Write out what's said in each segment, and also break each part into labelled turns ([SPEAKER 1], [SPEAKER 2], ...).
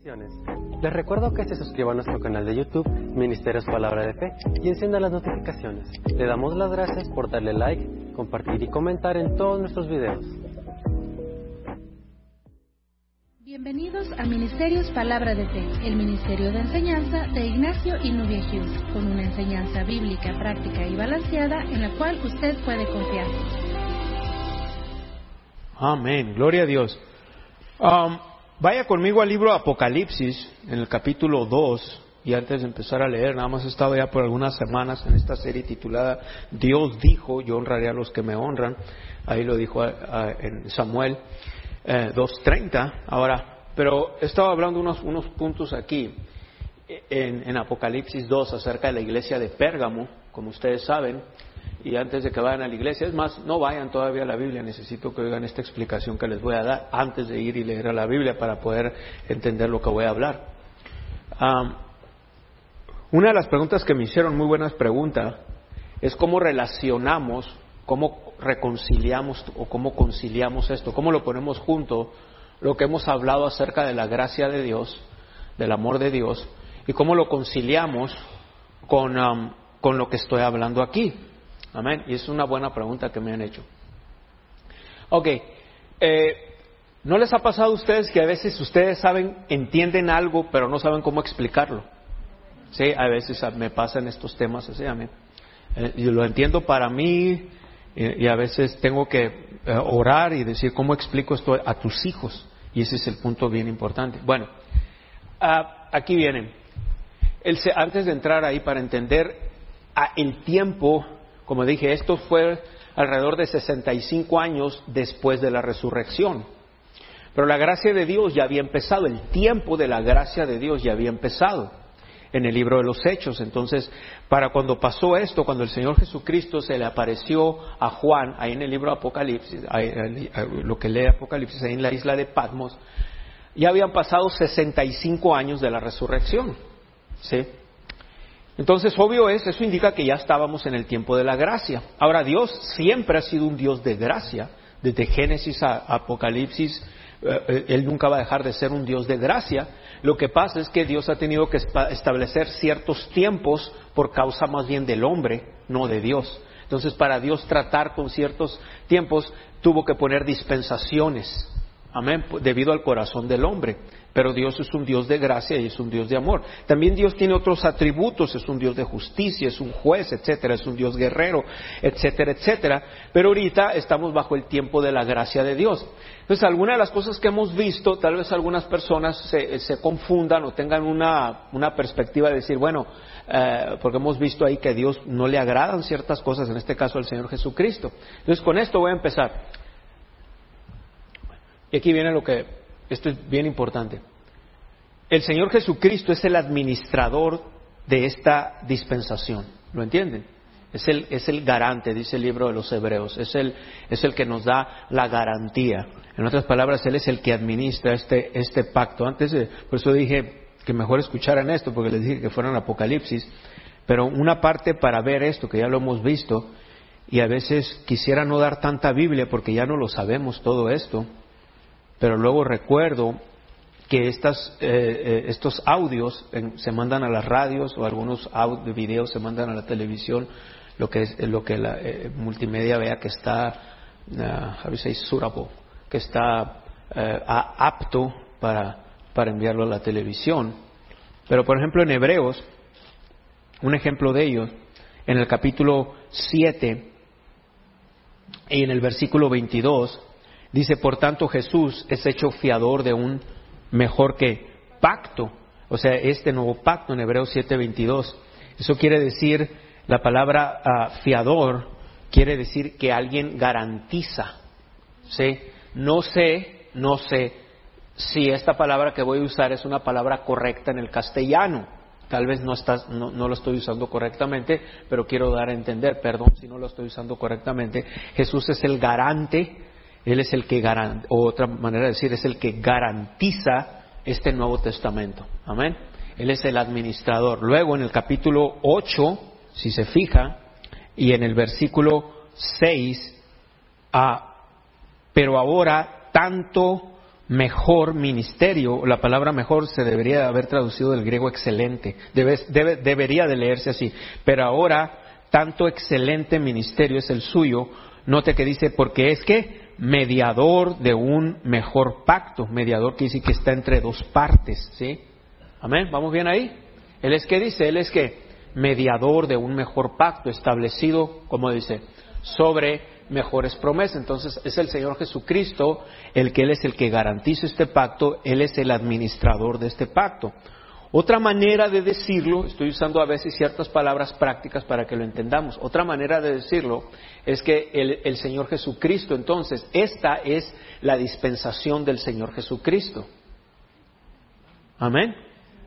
[SPEAKER 1] Les recuerdo que se suscriban a nuestro canal de YouTube, Ministerios Palabra de Fe, y enciendan las notificaciones. Le damos las gracias por darle like, compartir y comentar en todos nuestros videos.
[SPEAKER 2] Bienvenidos a Ministerios Palabra de Fe, el ministerio de enseñanza de Ignacio y Nubia Hughes, con una enseñanza bíblica, práctica y balanceada en la cual usted puede confiar.
[SPEAKER 3] Amén, gloria a Dios. Vaya conmigo al libro Apocalipsis, en el capítulo 2, y antes de empezar a leer, nada más he estado ya por algunas semanas en esta serie titulada Dios dijo, yo honraré a los que me honran. Ahí lo dijo en Samuel 2:30. Ahora, pero he estado hablando unos puntos aquí en Apocalipsis 2 acerca de la iglesia de Pérgamo, como ustedes saben. Y antes de que vayan a la iglesia, es más, no vayan todavía a la Biblia, necesito que oigan esta explicación que les voy a dar antes de ir y leer a la Biblia para poder entender lo que voy a hablar. Una de las preguntas que me hicieron, muy buenas preguntas, es cómo relacionamos, cómo reconciliamos o cómo conciliamos esto, cómo lo ponemos junto, lo que hemos hablado acerca de la gracia de Dios, del amor de Dios, y cómo lo conciliamos con lo que estoy hablando aquí. Amén. Y es una buena pregunta que me han hecho. Ok. ¿No les ha pasado a ustedes que a veces ustedes entienden algo, pero no saben cómo explicarlo? Sí, a veces me pasan estos temas así, amén. Yo lo entiendo para mí y a veces tengo que orar y decir cómo explico esto a tus hijos. Y ese es el punto bien importante. Bueno, aquí vienen. Antes de entrar ahí para entender el tiempo. Como dije, esto fue alrededor de 65 años después de la resurrección. Pero la gracia de Dios ya había empezado, el tiempo de la gracia de Dios ya había empezado en el libro de los Hechos. Entonces, para cuando pasó esto, cuando el Señor Jesucristo se le apareció a Juan, ahí en el libro de Apocalipsis, lo que lee Apocalipsis, ahí en la isla de Patmos, ya habían pasado 65 años de la resurrección. ¿Sí? Entonces, obvio eso indica que ya estábamos en el tiempo de la gracia. Ahora, Dios siempre ha sido un Dios de gracia. Desde Génesis a Apocalipsis, Él nunca va a dejar de ser un Dios de gracia. Lo que pasa es que Dios ha tenido que establecer ciertos tiempos por causa más bien del hombre, no de Dios. Entonces, para Dios tratar con ciertos tiempos, tuvo que poner dispensaciones. Amén, debido al corazón del hombre. Pero Dios es un Dios de gracia y es un Dios de amor. También Dios tiene otros atributos, es un Dios de justicia, es un juez, etcétera, es un Dios guerrero, etcétera, etcétera. Pero ahorita estamos bajo el tiempo de la gracia de Dios. Entonces, algunas de las cosas que hemos visto, tal vez algunas personas se confundan o tengan una perspectiva de decir, bueno, porque hemos visto ahí que a Dios no le agradan ciertas cosas, en este caso al Señor Jesucristo. Entonces, con esto voy a empezar. Y aquí viene esto es bien importante. El Señor Jesucristo es el administrador de esta dispensación. ¿Lo entienden? Es el garante, dice el libro de los Hebreos. Es el que nos da la garantía. En otras palabras, Él es el que administra este pacto. Por eso dije que mejor escucharan esto, porque les dije que fueran Apocalipsis. Pero una parte para ver esto, que ya lo hemos visto, y a veces quisiera no dar tanta Biblia, porque ya no lo sabemos todo esto. Pero luego recuerdo que estos audios se mandan a las radios o algunos videos se mandan a la televisión, lo que la multimedia vea que está, suitable, que está apto para enviarlo a la televisión. Pero por ejemplo en Hebreos, un ejemplo de ellos, en el capítulo 7 y en el versículo 22, dice, por tanto Jesús es hecho fiador de un mejor que pacto. O sea, este nuevo pacto en Hebreos 7:22. Eso quiere decir, la palabra fiador quiere decir que alguien garantiza. ¿Sí? No sé si esta palabra que voy a usar es una palabra correcta en el castellano. Tal vez no lo estoy usando correctamente, pero quiero dar a entender, perdón si no lo estoy usando correctamente. Jesús es el garante. Él es el que o otra manera de decir, es el que garantiza este Nuevo Testamento. Amén. Él es el administrador. Luego en el capítulo 8, si se fija, y en el versículo 6, pero ahora tanto mejor ministerio. La palabra mejor se debería haber traducido del griego excelente, debería de leerse así, pero ahora tanto excelente ministerio es el suyo. Note que dice, porque es que mediador de un mejor pacto. Mediador quiere decir que está entre dos partes, ¿sí? Amén, ¿vamos bien ahí? Él es que dice, él es que mediador de un mejor pacto establecido, como dice, sobre mejores promesas. Entonces es el Señor Jesucristo el que Él es el que garantiza este pacto, Él es el administrador de este pacto. Otra manera de decirlo, estoy usando a veces ciertas palabras prácticas para que lo entendamos, otra manera de decirlo es que el Señor Jesucristo, entonces, esta es la dispensación del Señor Jesucristo. Amén.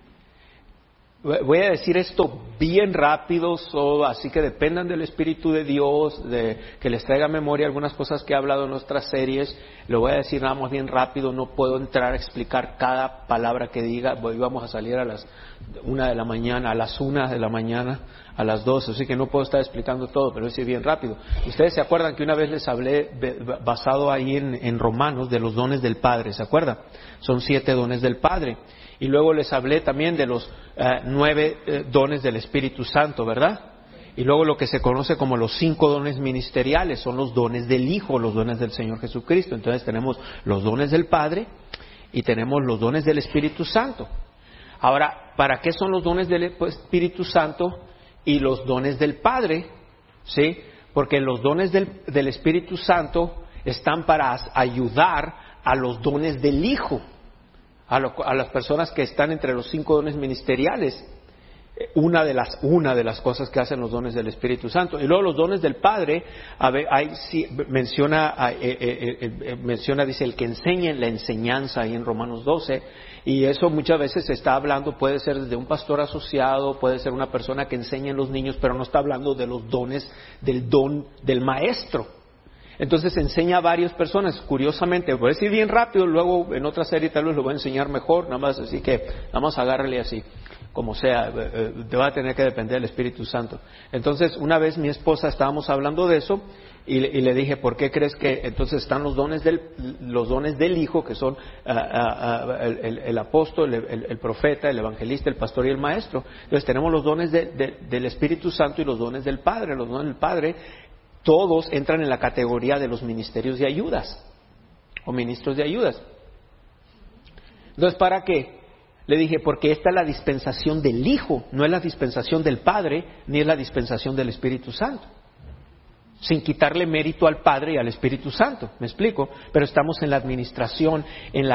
[SPEAKER 3] Voy a decir esto bien rápido, así que dependan del Espíritu de Dios, de que les traiga a memoria algunas cosas que he hablado en nuestras series. Lo voy a decir nada más bien rápido, no puedo entrar a explicar cada palabra que diga. Hoy vamos a salir a las 1 de la mañana, a las 1 de la mañana, a las 2, así que no puedo estar explicando todo, pero voy a decir bien rápido. Ustedes se acuerdan que una vez les hablé, basado ahí en Romanos, de los dones del Padre, ¿se acuerdan? Son 7 dones del Padre. Y luego les hablé también de los 9 dones del Espíritu Santo, ¿verdad? Y luego lo que se conoce como los 5 dones ministeriales son los dones del Hijo, los dones del Señor Jesucristo. Entonces tenemos los dones del Padre y tenemos los dones del Espíritu Santo. Ahora, ¿para qué son los dones del Espíritu Santo y los dones del Padre? ¿Sí? Porque los dones del Espíritu Santo están para ayudar a los dones del Hijo. A las personas que están entre los 5 dones ministeriales, una de las cosas que hacen los dones del Espíritu Santo. Y luego los dones del Padre, menciona, dice, el que enseña en la enseñanza, ahí en Romanos 12, y eso muchas veces se está hablando, puede ser desde un pastor asociado, puede ser una persona que enseña en los niños, pero no está hablando de los dones, del don del maestro. Entonces enseña a varias personas, curiosamente, voy a decir bien rápido, luego en otra serie tal vez lo voy a enseñar mejor, nada más, así que nada más agárrele así, como sea, te va a tener que depender del Espíritu Santo. Entonces, una vez mi esposa estábamos hablando de eso, y le dije, ¿por qué crees que entonces están los dones del Hijo, que son el apóstol, el profeta, el evangelista, el pastor y el maestro? Entonces tenemos los dones del Espíritu Santo y los dones del Padre. Los dones del Padre todos entran en la categoría de los ministerios de ayudas o ministros de ayudas. Entonces, ¿para qué? Le dije, porque esta es la dispensación del Hijo, no es la dispensación del Padre, ni es la dispensación del Espíritu Santo. Sin quitarle mérito al Padre y al Espíritu Santo, ¿me explico? Pero estamos en la administración,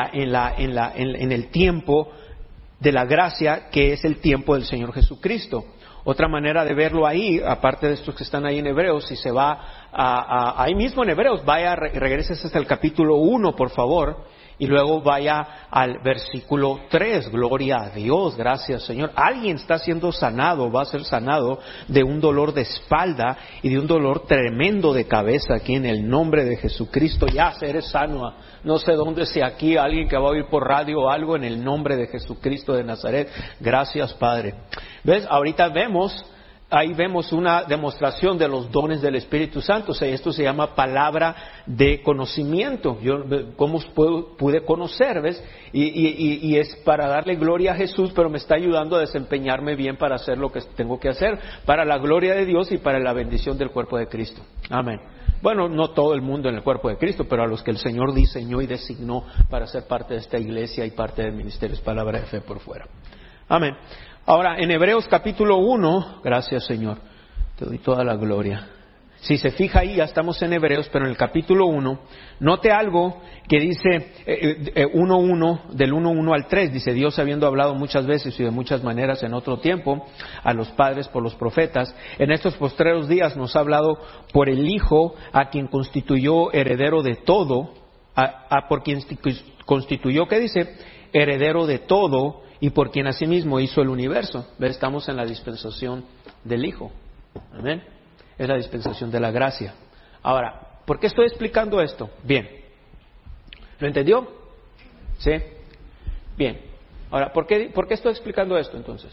[SPEAKER 3] en el tiempo de la gracia, que es el tiempo del Señor Jesucristo. Otra manera de verlo ahí, aparte de estos que están ahí en Hebreos, si se va ahí mismo en Hebreos, regrese hasta el capítulo 1, por favor, y luego vaya al versículo 3, gloria a Dios, gracias Señor. Alguien está siendo sanado, va a ser sanado de un dolor de espalda y de un dolor tremendo de cabeza aquí en el nombre de Jesucristo. Ya eres sano, no sé dónde sea aquí, alguien que va a oír por radio o algo, en el nombre de Jesucristo de Nazaret. Gracias Padre. ¿Ves? Ahorita ahí vemos una demostración de los dones del Espíritu Santo. O sea, esto se llama palabra de conocimiento. Yo, ¿cómo pude conocer? ¿Ves? Y es para darle gloria a Jesús, pero me está ayudando a desempeñarme bien para hacer lo que tengo que hacer, para la gloria de Dios y para la bendición del cuerpo de Cristo. Amén. Bueno, no todo el mundo en el cuerpo de Cristo, pero a los que el Señor diseñó y designó para ser parte de esta iglesia y parte del ministerio, es palabra de fe por fuera. Amén. Ahora, en Hebreos capítulo 1, gracias Señor, te doy toda la gloria. Si se fija ahí, ya estamos en Hebreos, pero en el capítulo 1, note algo que dice 1:1, del 1:1 al 3, dice: Dios, habiendo hablado muchas veces y de muchas maneras en otro tiempo a los padres por los profetas, en estos postreros días nos ha hablado por el Hijo, a quien constituyó heredero de todo, por quien constituyó, ¿qué dice? Heredero de todo, y por quien asimismo hizo el universo. Estamos en la dispensación del Hijo. Amén. Es la dispensación de la gracia. Ahora, ¿por qué estoy explicando esto? Bien. ¿Lo entendió? ¿Sí? Bien. Ahora, ¿por qué estoy explicando esto entonces?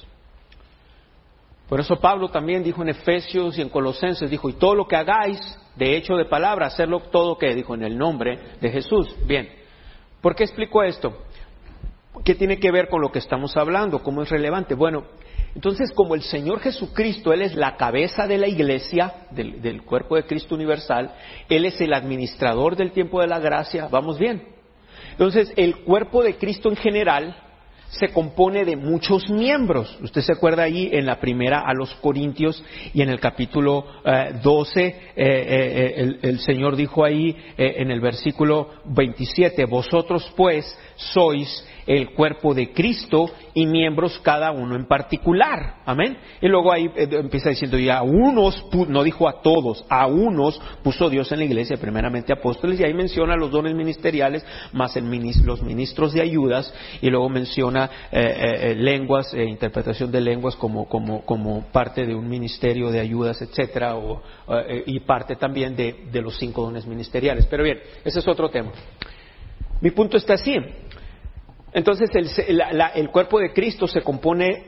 [SPEAKER 3] Por eso Pablo también dijo en Efesios y en Colosenses, dijo, y todo lo que hagáis, de hecho de palabra, hacerlo todo, ¿qué? Dijo, en el nombre de Jesús. Bien. ¿Por qué explico esto? ¿Qué tiene que ver con lo que estamos hablando? ¿Cómo es relevante? Bueno, entonces como el Señor Jesucristo, Él es la cabeza de la iglesia, del cuerpo de Cristo universal, Él es el administrador del tiempo de la gracia, ¿vamos bien? Entonces el cuerpo de Cristo en general se compone de muchos miembros. Usted se acuerda ahí en la primera a los Corintios y en el capítulo 12, el Señor dijo ahí en el versículo 27, vosotros pues sois el cuerpo de Cristo y miembros cada uno en particular. Amén. Y luego ahí empieza diciendo, y a unos, no dijo a todos, a unos puso Dios en la iglesia, primeramente apóstoles, y ahí menciona los dones ministeriales, más los ministros de ayudas, y luego menciona lenguas, interpretación de lenguas como parte de un ministerio de ayudas, etcétera, y parte también de los 5 dones ministeriales. Pero bien, ese es otro tema. Mi punto está así. Entonces el cuerpo de Cristo se compone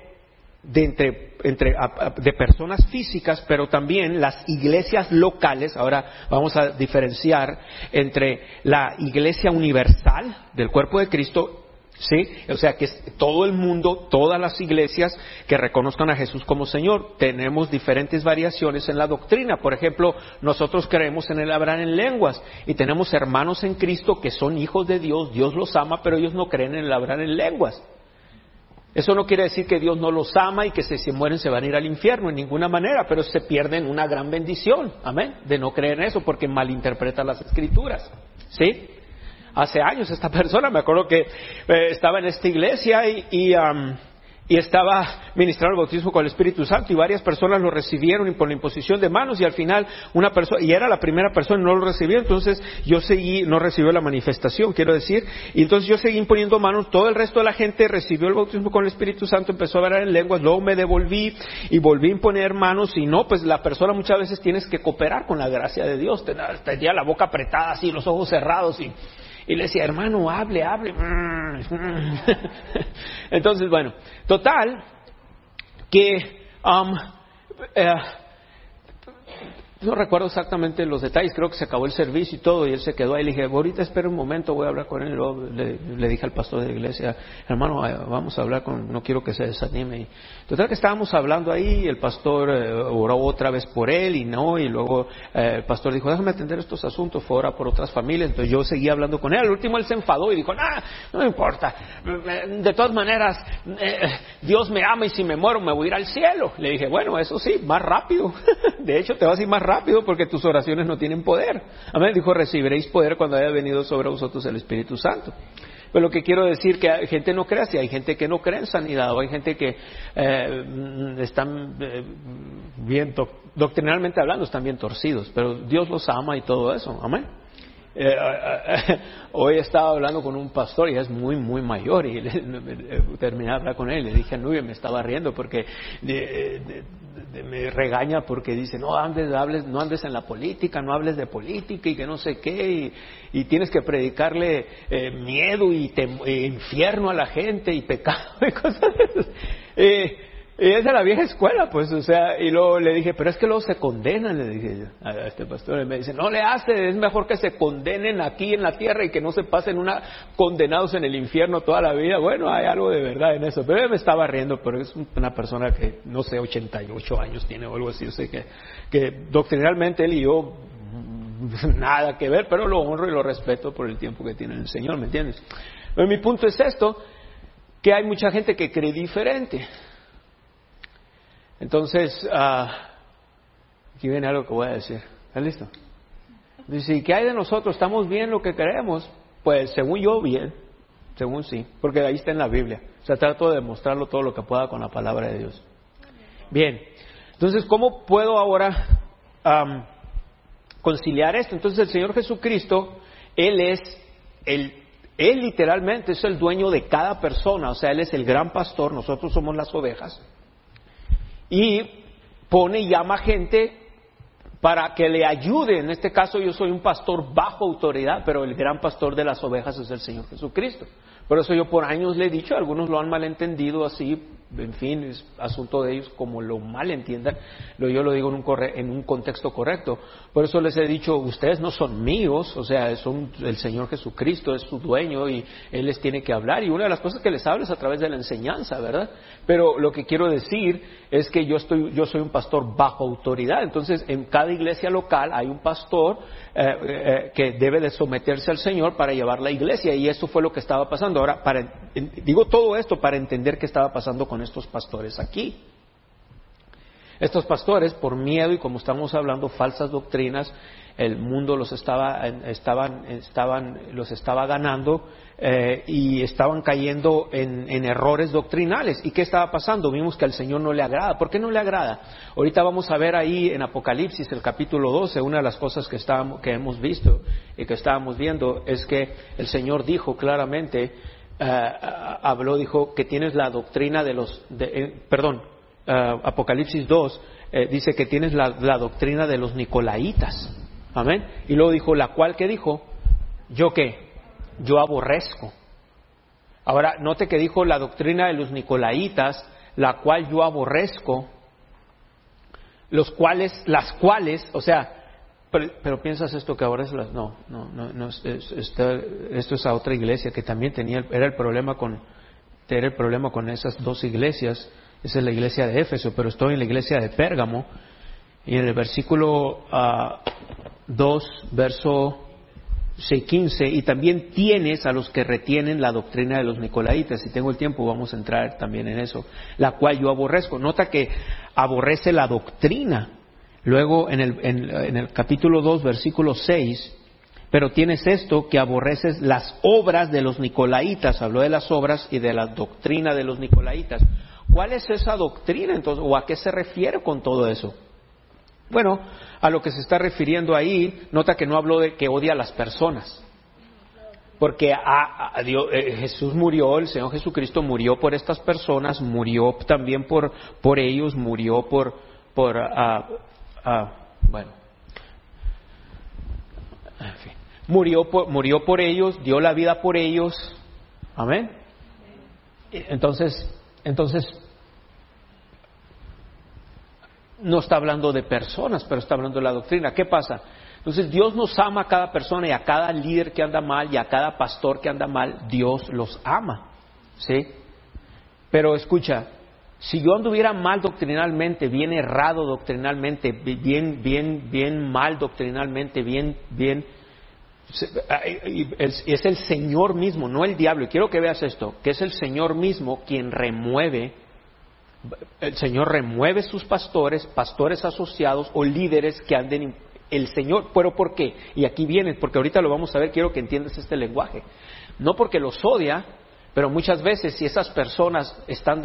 [SPEAKER 3] de personas físicas, pero también las iglesias locales. Ahora vamos a diferenciar entre la iglesia universal del cuerpo de Cristo, ¿sí? O sea que es todo el mundo, todas las iglesias que reconozcan a Jesús como Señor. Tenemos diferentes variaciones en la doctrina. Por ejemplo, nosotros creemos en el hablar en lenguas y tenemos hermanos en Cristo que son hijos de Dios, Dios los ama, pero ellos no creen en el hablar en lenguas. Eso no quiere decir que Dios no los ama y que si se mueren se van a ir al infierno, en ninguna manera, pero se pierden una gran bendición, amén, de no creer en eso porque malinterpretan las Escrituras, ¿sí? Hace años esta persona, me acuerdo que estaba en esta iglesia y estaba ministrando el bautismo con el Espíritu Santo y varias personas lo recibieron por la imposición de manos y al final una persona, y era la primera persona y no lo recibió, entonces yo seguí, no recibió la manifestación, quiero decir, y entonces yo seguí imponiendo manos, todo el resto de la gente recibió el bautismo con el Espíritu Santo, empezó a hablar en lenguas, luego me devolví y volví a imponer manos y no, pues la persona muchas veces tienes que cooperar con la gracia de Dios, tenía la boca apretada así, los ojos cerrados y le decía, hermano, hable. Entonces, bueno, total, que no recuerdo exactamente los detalles, creo que se acabó el servicio y todo, y él se quedó ahí, le dije, ahorita espera un momento, voy a hablar con él, y luego le dije al pastor de la iglesia, hermano, vamos a hablar no quiero que se desanime, y total que estábamos hablando ahí, el pastor oró otra vez por él, y luego el pastor dijo, déjame atender estos asuntos, fue orar por otras familias, entonces yo seguí hablando con él, al último él se enfadó y dijo, no me importa, de todas maneras, Dios me ama y si me muero me voy a ir al cielo. Le dije, bueno, eso sí, más rápido, de hecho te vas a ir más rápido porque tus oraciones no tienen poder. Amén. Dijo, recibiréis poder cuando haya venido sobre vosotros el Espíritu Santo. Pero lo que quiero decir que hay gente no cree así, hay gente que no cree en sanidad, o hay gente que están bien, doctrinalmente hablando, están bien torcidos, pero Dios los ama y todo eso. Amén. Hoy estaba hablando con un pastor y es muy mayor y terminé de hablar con él y le dije a Nubia, me estaba riendo porque me regaña porque dice no andes en la política, no hables de política y que no sé qué y tienes que predicarle miedo y infierno a la gente y pecado y cosas de esas. Y es de la vieja escuela, pues, o sea, y luego le dije, pero es que luego se condenan, le dije yo a este pastor, y me dice, no le hace, es mejor que se condenen aquí en la tierra y que no se pasen condenados en el infierno toda la vida. Bueno, hay algo de verdad en eso, pero él me estaba riendo, pero es una persona que, no sé, 88 años tiene o algo así, yo sé que doctrinalmente él y yo, nada que ver, pero lo honro y lo respeto por el tiempo que tiene el Señor, ¿me entiendes? Pero mi punto es esto, que hay mucha gente que cree diferente. Entonces, aquí viene algo que voy a decir. ¿Estás listo? Dice, ¿qué hay de nosotros? ¿Estamos bien lo que creemos? Pues según yo, bien. Según sí. Porque ahí está en la Biblia. O sea, trato de demostrarlo todo lo que pueda con la palabra de Dios. Bien. Entonces, ¿cómo puedo ahora conciliar esto? Entonces, el Señor Jesucristo, Él literalmente es el dueño de cada persona. O sea, Él es el gran pastor. Nosotros somos las ovejas. Y pone y llama gente para que le ayude. En este caso yo soy un pastor bajo autoridad, pero el gran pastor de las ovejas es el Señor Jesucristo. Por eso yo por años le he dicho, algunos lo han malentendido así, en fin, es asunto de ellos como lo malentiendan, yo lo digo en un contexto correcto. Por eso les he dicho, ustedes no son míos, o sea, son el Señor Jesucristo, es su dueño y Él les tiene que hablar. Y una de las cosas que les habla es a través de la enseñanza, ¿verdad? Pero lo que quiero decir es que yo soy un pastor bajo autoridad. Entonces, en cada iglesia local hay un pastor que debe de someterse al Señor para llevar la iglesia, y eso fue lo que estaba pasando. Ahora, digo todo esto para entender qué estaba pasando con estos pastores aquí. Estos pastores, por miedo y como estamos hablando, falsas doctrinas, el mundo los estaba ganando y estaban cayendo en errores doctrinales. ¿Y qué estaba pasando? Vimos que al Señor no le agrada. ¿Por qué no le agrada? Ahorita vamos a ver ahí en Apocalipsis, el capítulo 12, una de las cosas que hemos visto y que estábamos viendo es que el Señor dijo claramente, dijo que tienes la doctrina de Apocalipsis 2, dice que tienes la doctrina de los nicolaitas. Amén. Y luego dijo, la cual, ¿qué dijo? ¿Yo qué? Yo aborrezco. Ahora, note que dijo la doctrina de los nicolaitas, la cual yo aborrezco, las cuales, o sea, pero piensas esto que aborreces no, esto es a otra iglesia que también era el problema con esas dos iglesias. Esa es la iglesia de Éfeso, pero estoy en la iglesia de Pérgamo, y en el versículo 2, verso 15, y también tienes a los que retienen la doctrina de los nicolaitas. Si tengo el tiempo vamos a entrar también en eso, la cual yo aborrezco. Nota que aborrece la doctrina. Luego en el capítulo 2, versículo 6, pero tienes esto, que aborreces las obras de los nicolaitas. Habló de las obras y de la doctrina de los nicolaitas. ¿Cuál es esa doctrina entonces? ¿O a qué se refiere con todo eso? Bueno, a lo que se está refiriendo ahí, nota que no habló de que odia a las personas. Porque Jesús murió, el Señor Jesucristo murió por estas personas, murió también por ellos, murió en fin, murió por ellos, dio la vida por ellos. Amén. Entonces, no está hablando de personas, pero está hablando de la doctrina. ¿Qué pasa? Entonces, Dios nos ama a cada persona, y a cada líder que anda mal, y a cada pastor que anda mal, Dios los ama, ¿sí? Pero escucha, si yo anduviera mal doctrinalmente, bien errado doctrinalmente, bien mal doctrinalmente, es el Señor mismo, no el diablo. Y quiero que veas esto, que es el Señor mismo quien el Señor remueve sus pastores asociados o líderes que anden el Señor. ¿Pero por qué? Y aquí viene, porque ahorita lo vamos a ver, quiero que entiendas este lenguaje. No porque los odia, pero muchas veces si esas personas están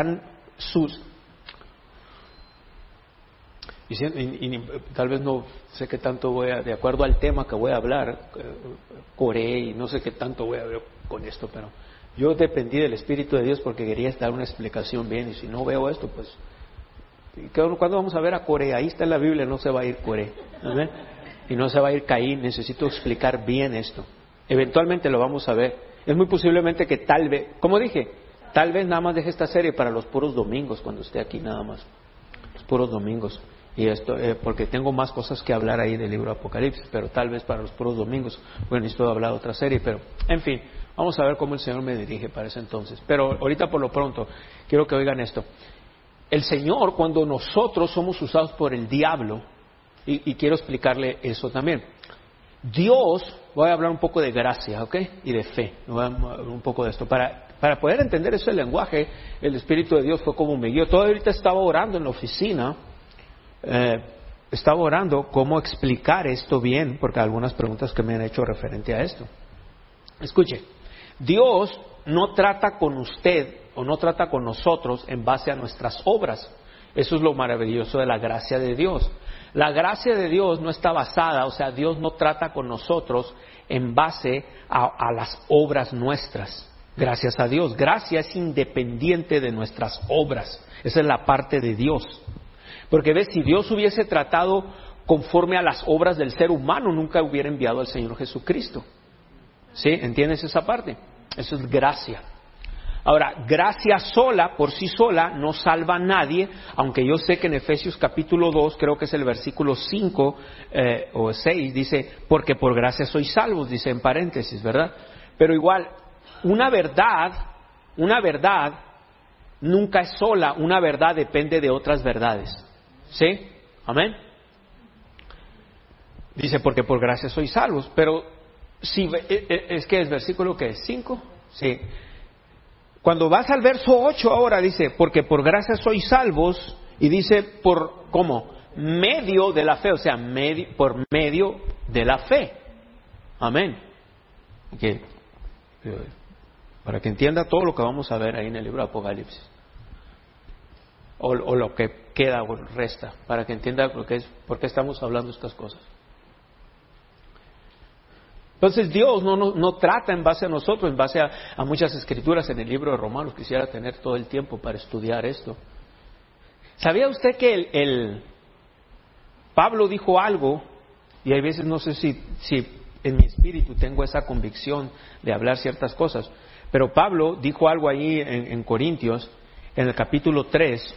[SPEAKER 3] y tal vez no sé qué tanto de acuerdo al tema que voy a hablar, Corea, y no sé qué tanto voy a ver con esto, pero yo dependí del Espíritu de Dios porque quería dar una explicación bien, y si no veo esto, pues, ¿cuándo vamos a ver a Corea? Ahí está en la Biblia, no se va a ir Corea, ¿no? Y no se va a ir Caín. Necesito explicar bien esto. Eventualmente lo vamos a ver. Es muy posiblemente que tal vez, como dije, tal vez nada más deje esta serie para los puros domingos, cuando esté aquí nada más, los puros domingos. Y esto, porque tengo más cosas que hablar ahí del libro de Apocalipsis, pero tal vez para los puros domingos, bueno, necesito hablar de otra serie, pero, en fin, vamos a ver cómo el Señor me dirige para ese entonces. Pero ahorita por lo pronto, quiero que oigan esto. El Señor, cuando nosotros somos usados por el diablo, y quiero explicarle eso también. Dios, voy a hablar un poco de gracia, ¿ok? Y de fe, voy a hablar un poco de esto. Para poder entender ese lenguaje, el Espíritu de Dios fue como me guió. Todavía ahorita estaba orando en la oficina, estaba orando cómo explicar esto bien, porque hay algunas preguntas que me han hecho referente a esto. Escuche, Dios no trata con usted o no trata con nosotros en base a nuestras obras. Eso es lo maravilloso de la gracia de Dios. La gracia de Dios no está basada, o sea, Dios no trata con nosotros en base a las obras nuestras. Gracias a Dios. Gracia es independiente de nuestras obras. Esa es la parte de Dios. Porque ves, si Dios hubiese tratado conforme a las obras del ser humano, nunca hubiera enviado al Señor Jesucristo. ¿Sí? ¿Entiendes esa parte? Eso es gracia. Ahora, gracia sola, por sí sola, no salva a nadie, aunque yo sé que en Efesios capítulo 2, creo que es el versículo 5 o 6, dice, porque por gracia sois salvos, dice en paréntesis, ¿verdad? Pero igual, una verdad nunca es sola, una verdad depende de otras verdades. ¿Sí? Amén. Dice, porque por gracia sois salvos, pero si es que es versículo que es 5, sí. Cuando vas al verso 8 ahora dice, porque por gracia sois salvos, y dice por, ¿cómo? Medio de la fe, o sea, por medio de la fe. Amén. Okay. Para que entienda todo lo que vamos a ver ahí en el libro de Apocalipsis. O lo que queda o resta, para que entienda por qué estamos hablando de estas cosas. Entonces Dios no trata en base a nosotros, en base a muchas escrituras en el libro de Romanos. Quisiera tener todo el tiempo para estudiar esto. ¿Sabía usted que el Pablo dijo algo? Y hay veces no sé si en mi espíritu tengo esa convicción de hablar ciertas cosas. Pero Pablo dijo algo ahí en Corintios, en el capítulo 3.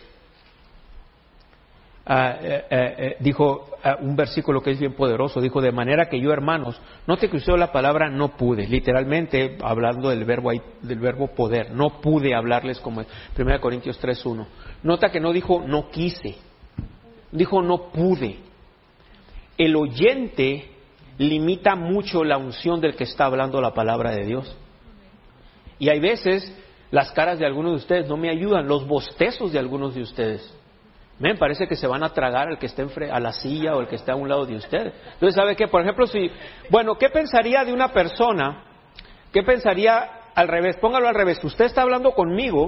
[SPEAKER 3] Dijo un versículo que es bien poderoso, dijo, de manera que yo, hermanos, note que usó la palabra no pude, literalmente hablando del verbo poder, no pude hablarles como 1 Corintios 3:1. Nota que no dijo no quise, dijo no pude. El oyente limita mucho la unción del que está hablando la palabra de Dios. Y hay veces las caras de algunos de ustedes no me ayudan, los bostezos de algunos de ustedes. Me parece que se van a tragar al que esté a la silla o el que esté a un lado de usted. Entonces, ¿sabe qué? Por ejemplo, ¿qué pensaría de una persona? ¿Qué pensaría al revés? Póngalo al revés. Usted está hablando conmigo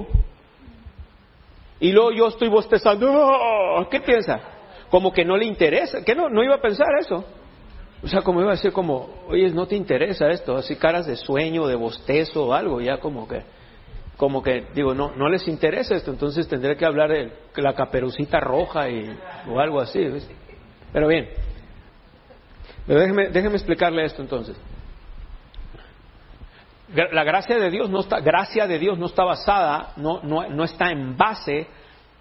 [SPEAKER 3] y luego yo estoy bostezando. ¡Oh! ¿Qué piensa? Como que no le interesa. ¿Qué no iba a pensar eso? O sea, como iba a decir oye, no te interesa esto. Así caras de sueño, de bostezo o algo, ya como que digo, no les interesa esto, entonces tendré que hablar de la Caperucita Roja o algo así, ¿ves? Pero bien, déjeme explicarle esto entonces. La gracia de Dios no está basada, no está en base,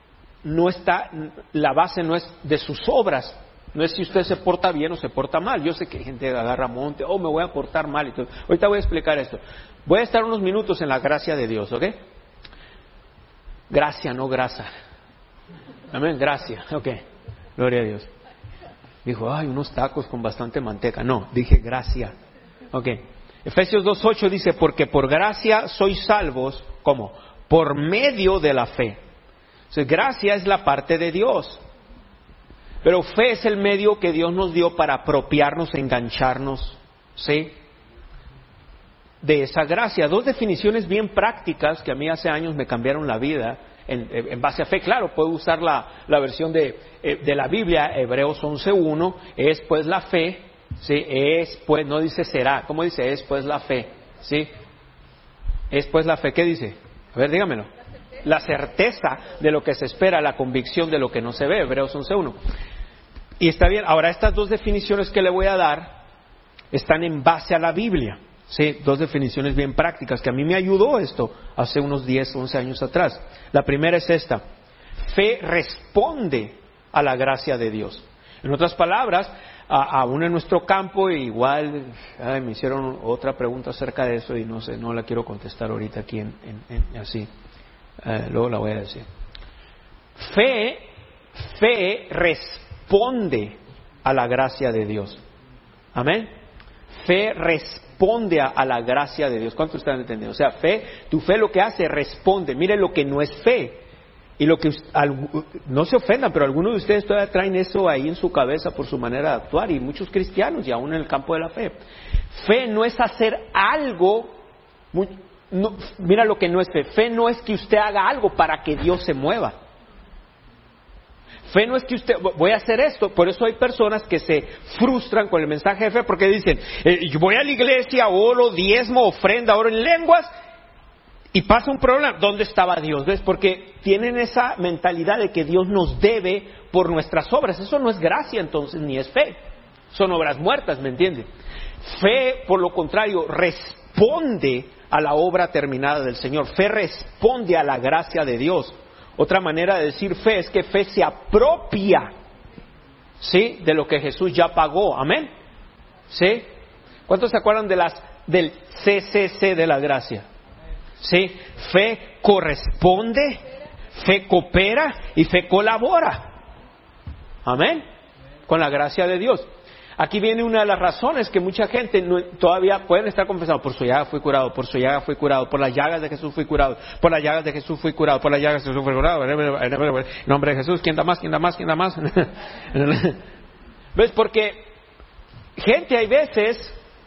[SPEAKER 3] la base no es de sus obras. No es si usted se porta bien o se porta mal. Yo sé que hay gente que agarra monte, me voy a portar mal. Ahorita voy a explicar esto. Voy a estar unos minutos en la gracia de Dios, ¿ok? Gracia, no grasa. Amén, gracia, ok. Gloria a Dios. Dijo, unos tacos con bastante manteca. No, dije gracia. Ok. Efesios 2:8 dice, porque por gracia sois salvos, ¿cómo? Por medio de la fe. Entonces, gracia es la parte de Dios. Pero fe es el medio que Dios nos dio para apropiarnos, engancharnos, ¿sí? De esa gracia. Dos definiciones bien prácticas que a mí hace años me cambiaron la vida en base a fe. Claro, puedo usar la versión de la Biblia, Hebreos 11:1, es pues la fe, ¿sí? Es pues, no dice será, ¿cómo dice? Es pues la fe, ¿sí? Es pues la fe, ¿qué dice? A ver, dígamelo. La certeza de lo que se espera, la convicción de lo que no se ve, Hebreos 11:1. Y está bien, ahora estas dos definiciones que le voy a dar están en base a la Biblia, ¿sí? Dos definiciones bien prácticas que a mí me ayudó esto hace unos 10, 11 años atrás. La primera es esta: fe responde a la gracia de Dios. En otras palabras, aún en nuestro campo, igual me hicieron otra pregunta acerca de eso y no sé, no la quiero contestar ahorita aquí así. Luego la voy a decir. Fe responde a la gracia de Dios. Amén. Fe responde a la gracia de Dios. ¿Cuántos están entendiendo? O sea, tu fe lo que hace, responde. Mire lo que no es fe. Y lo que, no se ofendan, pero algunos de ustedes todavía traen eso ahí en su cabeza por su manera de actuar, y muchos cristianos, y aún en el campo de la fe. Fe no es hacer algo, mira lo que no es fe. Fe no es que usted haga algo para que Dios se mueva. Fe no es que voy a hacer esto. Por eso hay personas que se frustran con el mensaje de fe, porque dicen, yo voy a la iglesia, oro, diezmo, ofrenda, oro en lenguas, y pasa un problema. ¿Dónde estaba Dios? ¿Ves? Porque tienen esa mentalidad de que Dios nos debe por nuestras obras. Eso no es gracia entonces, ni es fe. Son obras muertas, ¿me entiende? Fe, por lo contrario, responde a la obra terminada del Señor. Fe responde a la gracia de Dios. Otra manera de decir fe es que fe se apropia, ¿sí?, de lo que Jesús ya pagó. Amén. ¿Sí? ¿Cuántos se acuerdan del CCC de la gracia? ¿Sí? Fe corresponde, fe coopera y fe colabora. Amén. Con la gracia de Dios. Aquí viene una de las razones que mucha gente todavía pueden estar confesando: por su llaga fui curado, por su llaga fui curado, por las llagas de Jesús fui curado, por las llagas de Jesús fui curado, por las llagas de Jesús fui curado. En nombre de Jesús, ¿quién da más? ¿Quién da más? ¿Quién da más? ¿Ves? Porque gente hay veces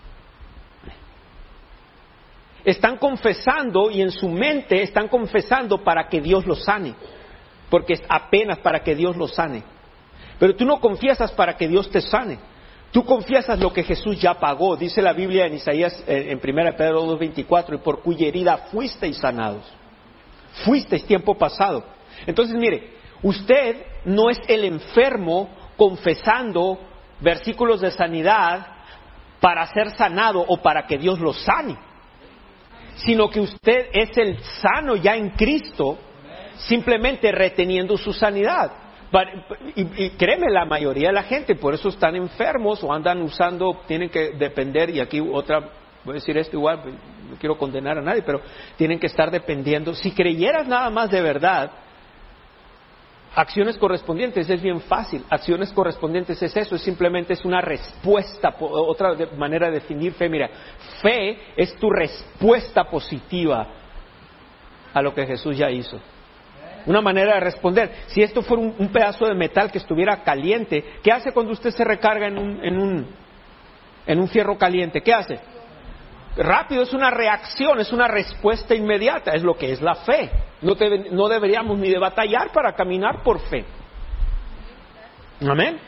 [SPEAKER 3] están confesando y en su mente están confesando para que Dios los sane, porque es apenas para que Dios los sane. Pero tú no confiesas para que Dios te sane. Tú confiesas lo que Jesús ya pagó. Dice la Biblia en Isaías, en 1 Pedro 2:24, y por cuya herida fuisteis sanados. Fuisteis tiempo pasado. Entonces, mire, usted no es el enfermo confesando versículos de sanidad para ser sanado o para que Dios lo sane, sino que usted es el sano ya en Cristo, simplemente reteniendo su sanidad. Y créeme, la mayoría de la gente por eso están enfermos o andan usando, tienen que depender, y aquí otra, voy a decir esto igual, no quiero condenar a nadie, pero tienen que estar dependiendo. Si creyeras nada más de verdad, acciones correspondientes es bien fácil. Acciones correspondientes es eso, simplemente es una respuesta. Otra manera de definir fe, mira, fe es tu respuesta positiva a lo que Jesús ya hizo. Una manera de responder. Si esto fuera un pedazo de metal que estuviera caliente, ¿qué hace cuando usted se recarga en un fierro caliente? ¿Qué hace? Rápido, es una reacción, es una respuesta inmediata, es lo que es la fe. No deberíamos ni de batallar para caminar por fe. Amén.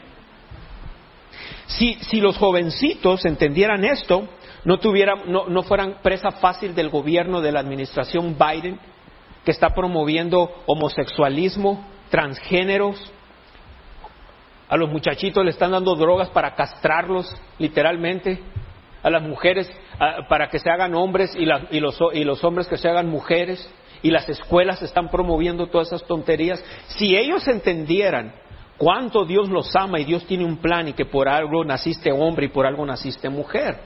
[SPEAKER 3] Si los jovencitos entendieran esto, no fueran presa fácil del gobierno de la administración Biden, que está promoviendo homosexualismo, transgéneros. A los muchachitos le están dando drogas para castrarlos, literalmente. A las mujeres para que se hagan hombres y los hombres que se hagan mujeres. Y las escuelas están promoviendo todas esas tonterías. Si ellos entendieran cuánto Dios los ama y Dios tiene un plan y que por algo naciste hombre y por algo naciste mujer.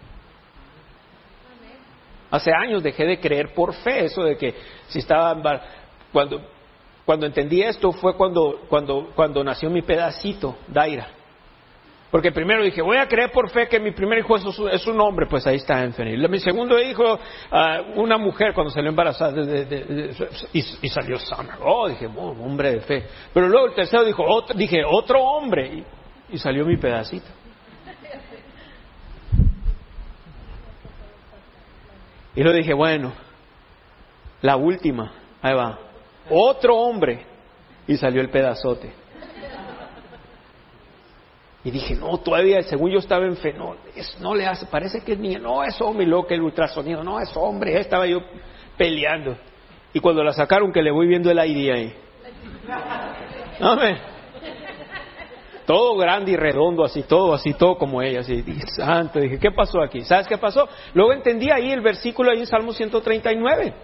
[SPEAKER 3] Hace años dejé de creer por fe eso de que si estaba... Cuando entendí esto fue cuando nació mi pedacito, Daira. Porque primero dije, voy a creer por fe que mi primer hijo es un hombre, pues ahí está Anthony. Mi segundo hijo, una mujer cuando salió embarazada y salió sana. Oh, dije, hombre de fe. Pero luego el tercero dije, otro hombre, y salió mi pedacito. Y luego dije, bueno, la última, ahí va, otro hombre, y salió el pedazote. Y dije, no, todavía, según yo estaba en fe, no le hace, parece que es niña, no es hombre, y luego que el ultrasonido, no es hombre, estaba yo peleando. Y cuando la sacaron, que le voy viendo el ID ahí. Amén. Todo grande y redondo, así todo como ella, así, dije, santo, dije, ¿qué pasó aquí? ¿Sabes qué pasó? Luego entendí ahí el versículo ahí en Salmo 139,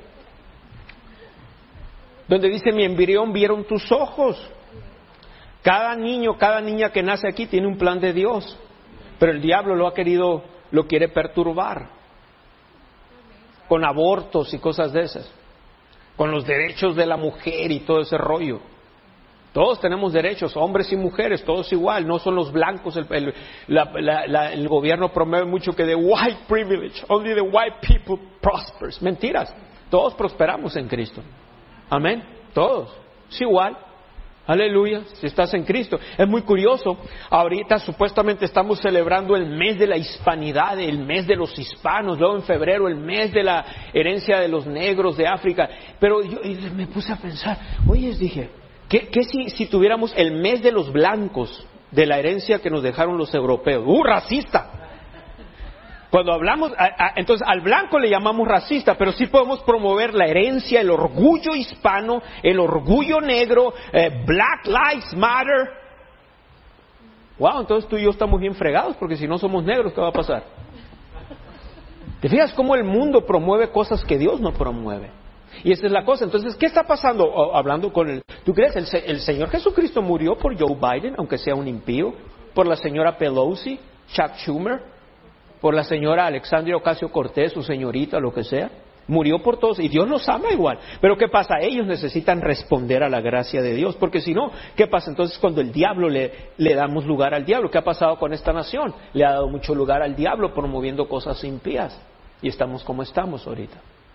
[SPEAKER 3] donde dice, mi embrión vieron tus ojos. Cada niño, cada niña que nace aquí tiene un plan de Dios, pero el diablo lo quiere perturbar, con abortos y cosas de esas, con los derechos de la mujer y todo ese rollo. Todos tenemos derechos, hombres y mujeres, todos igual, no son los blancos. El gobierno promueve mucho que the white privilege, only the white people prospers. Mentiras, todos prosperamos en Cristo. Amén, todos, es igual. Aleluya, si estás en Cristo. Es muy curioso, ahorita supuestamente estamos celebrando el mes de la hispanidad, el mes de los hispanos, luego en febrero el mes de la herencia de los negros de África. Pero yo me puse a pensar, dije, ¿qué si tuviéramos el mes de los blancos, de la herencia que nos dejaron los europeos? ¡Racista! Cuando hablamos, entonces al blanco le llamamos racista, pero sí podemos promover la herencia, el orgullo hispano, el orgullo negro, Black Lives Matter. Wow, entonces tú y yo estamos bien fregados, porque si no somos negros, ¿qué va a pasar? ¿Te fijas cómo el mundo promueve cosas que Dios no promueve? Y esa es la cosa. Entonces, ¿qué está pasando? Hablando con el... ¿Tú crees? El Señor Jesucristo murió por Joe Biden, aunque sea un impío, por la señora Pelosi, Chuck Schumer, por la señora Alexandria Ocasio-Cortez, su señorita, lo que sea. Murió por todos y Dios los ama igual. Pero ¿qué pasa? Ellos necesitan responder a la gracia de Dios, porque si no, ¿qué pasa? Entonces cuando el diablo le damos lugar al diablo, ¿qué ha pasado con esta nación? Le ha dado mucho lugar al diablo promoviendo cosas impías y estamos como estamos ahorita.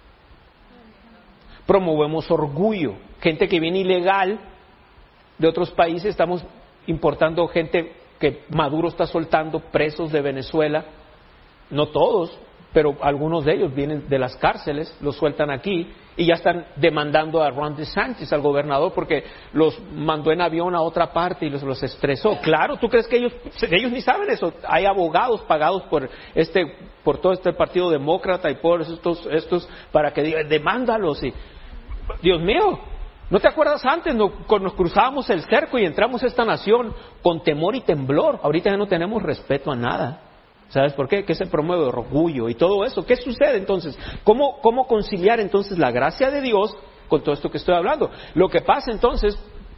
[SPEAKER 3] Promovemos orgullo, gente que viene ilegal de otros países, estamos importando gente que Maduro está soltando presos de Venezuela, no todos, pero algunos de ellos vienen de las cárceles, los sueltan aquí y ya están demandando a Ron DeSantis, al gobernador, porque los mandó en avión a otra parte y los estresó. Claro, ¿tú crees que ellos ni saben eso? Hay abogados pagados por todo este partido demócrata y por estos para que digan, demándalos. Y Dios mío, ¿no te acuerdas antes? Cuando nos cruzábamos el cerco y entramos a esta nación con temor y temblor. Ahorita ya no tenemos respeto a nada. ¿Sabes por qué? Que se promueve orgullo y todo eso. ¿Qué sucede entonces? ¿Cómo conciliar entonces la gracia de Dios con todo esto que estoy hablando? Lo que pasa entonces,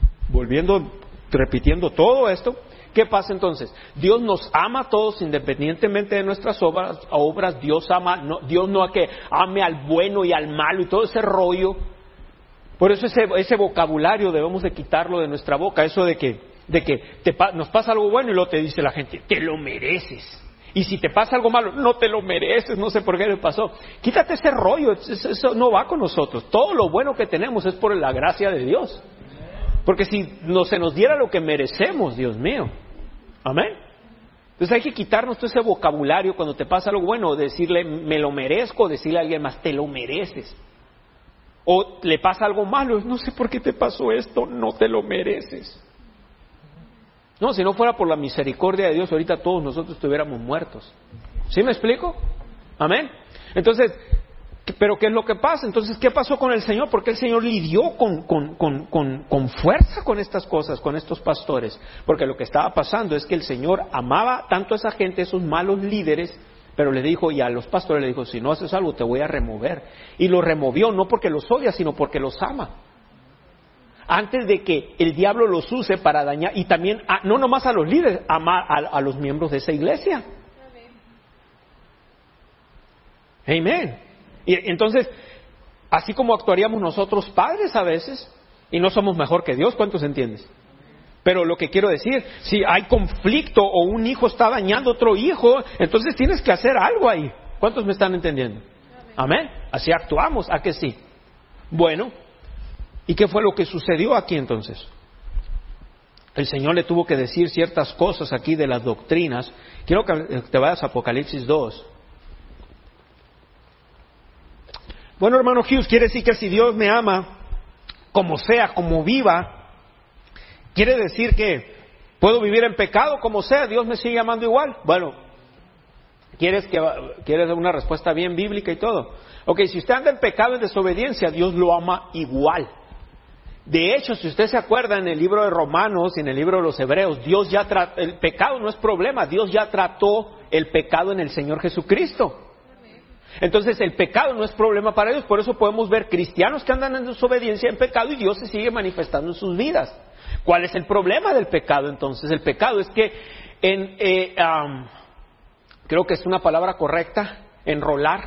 [SPEAKER 3] repitiendo todo esto, ¿qué pasa entonces? Dios nos ama a todos independientemente de nuestras obras. Dios no a que ame al bueno y al malo y todo ese rollo. Por eso ese vocabulario debemos de quitarlo de nuestra boca. Eso de que nos pasa algo bueno y luego te dice la gente, te lo mereces. Y si te pasa algo malo, no te lo mereces, no sé por qué le pasó. Quítate ese rollo, eso no va con nosotros. Todo lo bueno que tenemos es por la gracia de Dios. Porque si se nos diera lo que merecemos, Dios mío. Amén. Entonces hay que quitarnos todo ese vocabulario cuando te pasa algo bueno, decirle me lo merezco, decirle a alguien más te lo mereces. O le pasa algo malo, no sé por qué te pasó esto, no te lo mereces. No, si no fuera por la misericordia de Dios, ahorita todos nosotros estuviéramos muertos. ¿Sí me explico? Amén. Entonces, ¿pero qué es lo que pasa? Entonces, ¿qué pasó con el Señor? Porque el Señor lidió con fuerza con estas cosas, con estos pastores. Porque lo que estaba pasando es que el Señor amaba tanto a esa gente, esos malos líderes, pero le dijo, y a los pastores le dijo, si no haces algo te voy a remover. Y los removió no porque los odia, sino porque los ama. Antes de que el diablo los use para dañar, y también, no nomás a los líderes, a los miembros de esa iglesia. Amén. Y entonces, así como actuaríamos nosotros padres a veces, y no somos mejor que Dios, ¿cuántos entiendes? Pero lo que quiero decir, si hay conflicto o un hijo está dañando a otro hijo, entonces tienes que hacer algo ahí. ¿Cuántos me están entendiendo? Amén. Así actuamos, ¿a que sí? Bueno, ¿y qué fue lo que sucedió aquí entonces? El Señor le tuvo que decir ciertas cosas aquí de las doctrinas. Quiero que te vayas a Apocalipsis 2. Bueno, hermano Hughes, quiere decir que si Dios me ama, como sea, como viva, quiere decir que puedo vivir en pecado, como sea, Dios me sigue amando igual. Bueno, ¿quieres una respuesta bien bíblica y todo? Ok, si usted anda en pecado, en desobediencia, Dios lo ama igual. De hecho, si usted se acuerda en el libro de Romanos y en el libro de los Hebreos, el pecado no es problema, Dios ya trató el pecado en el Señor Jesucristo. Entonces el pecado no es problema para Dios, por eso podemos ver cristianos que andan en desobediencia, en pecado, y Dios se sigue manifestando en sus vidas. ¿Cuál es el problema del pecado entonces? El pecado es que, creo que es una palabra correcta, enrolar,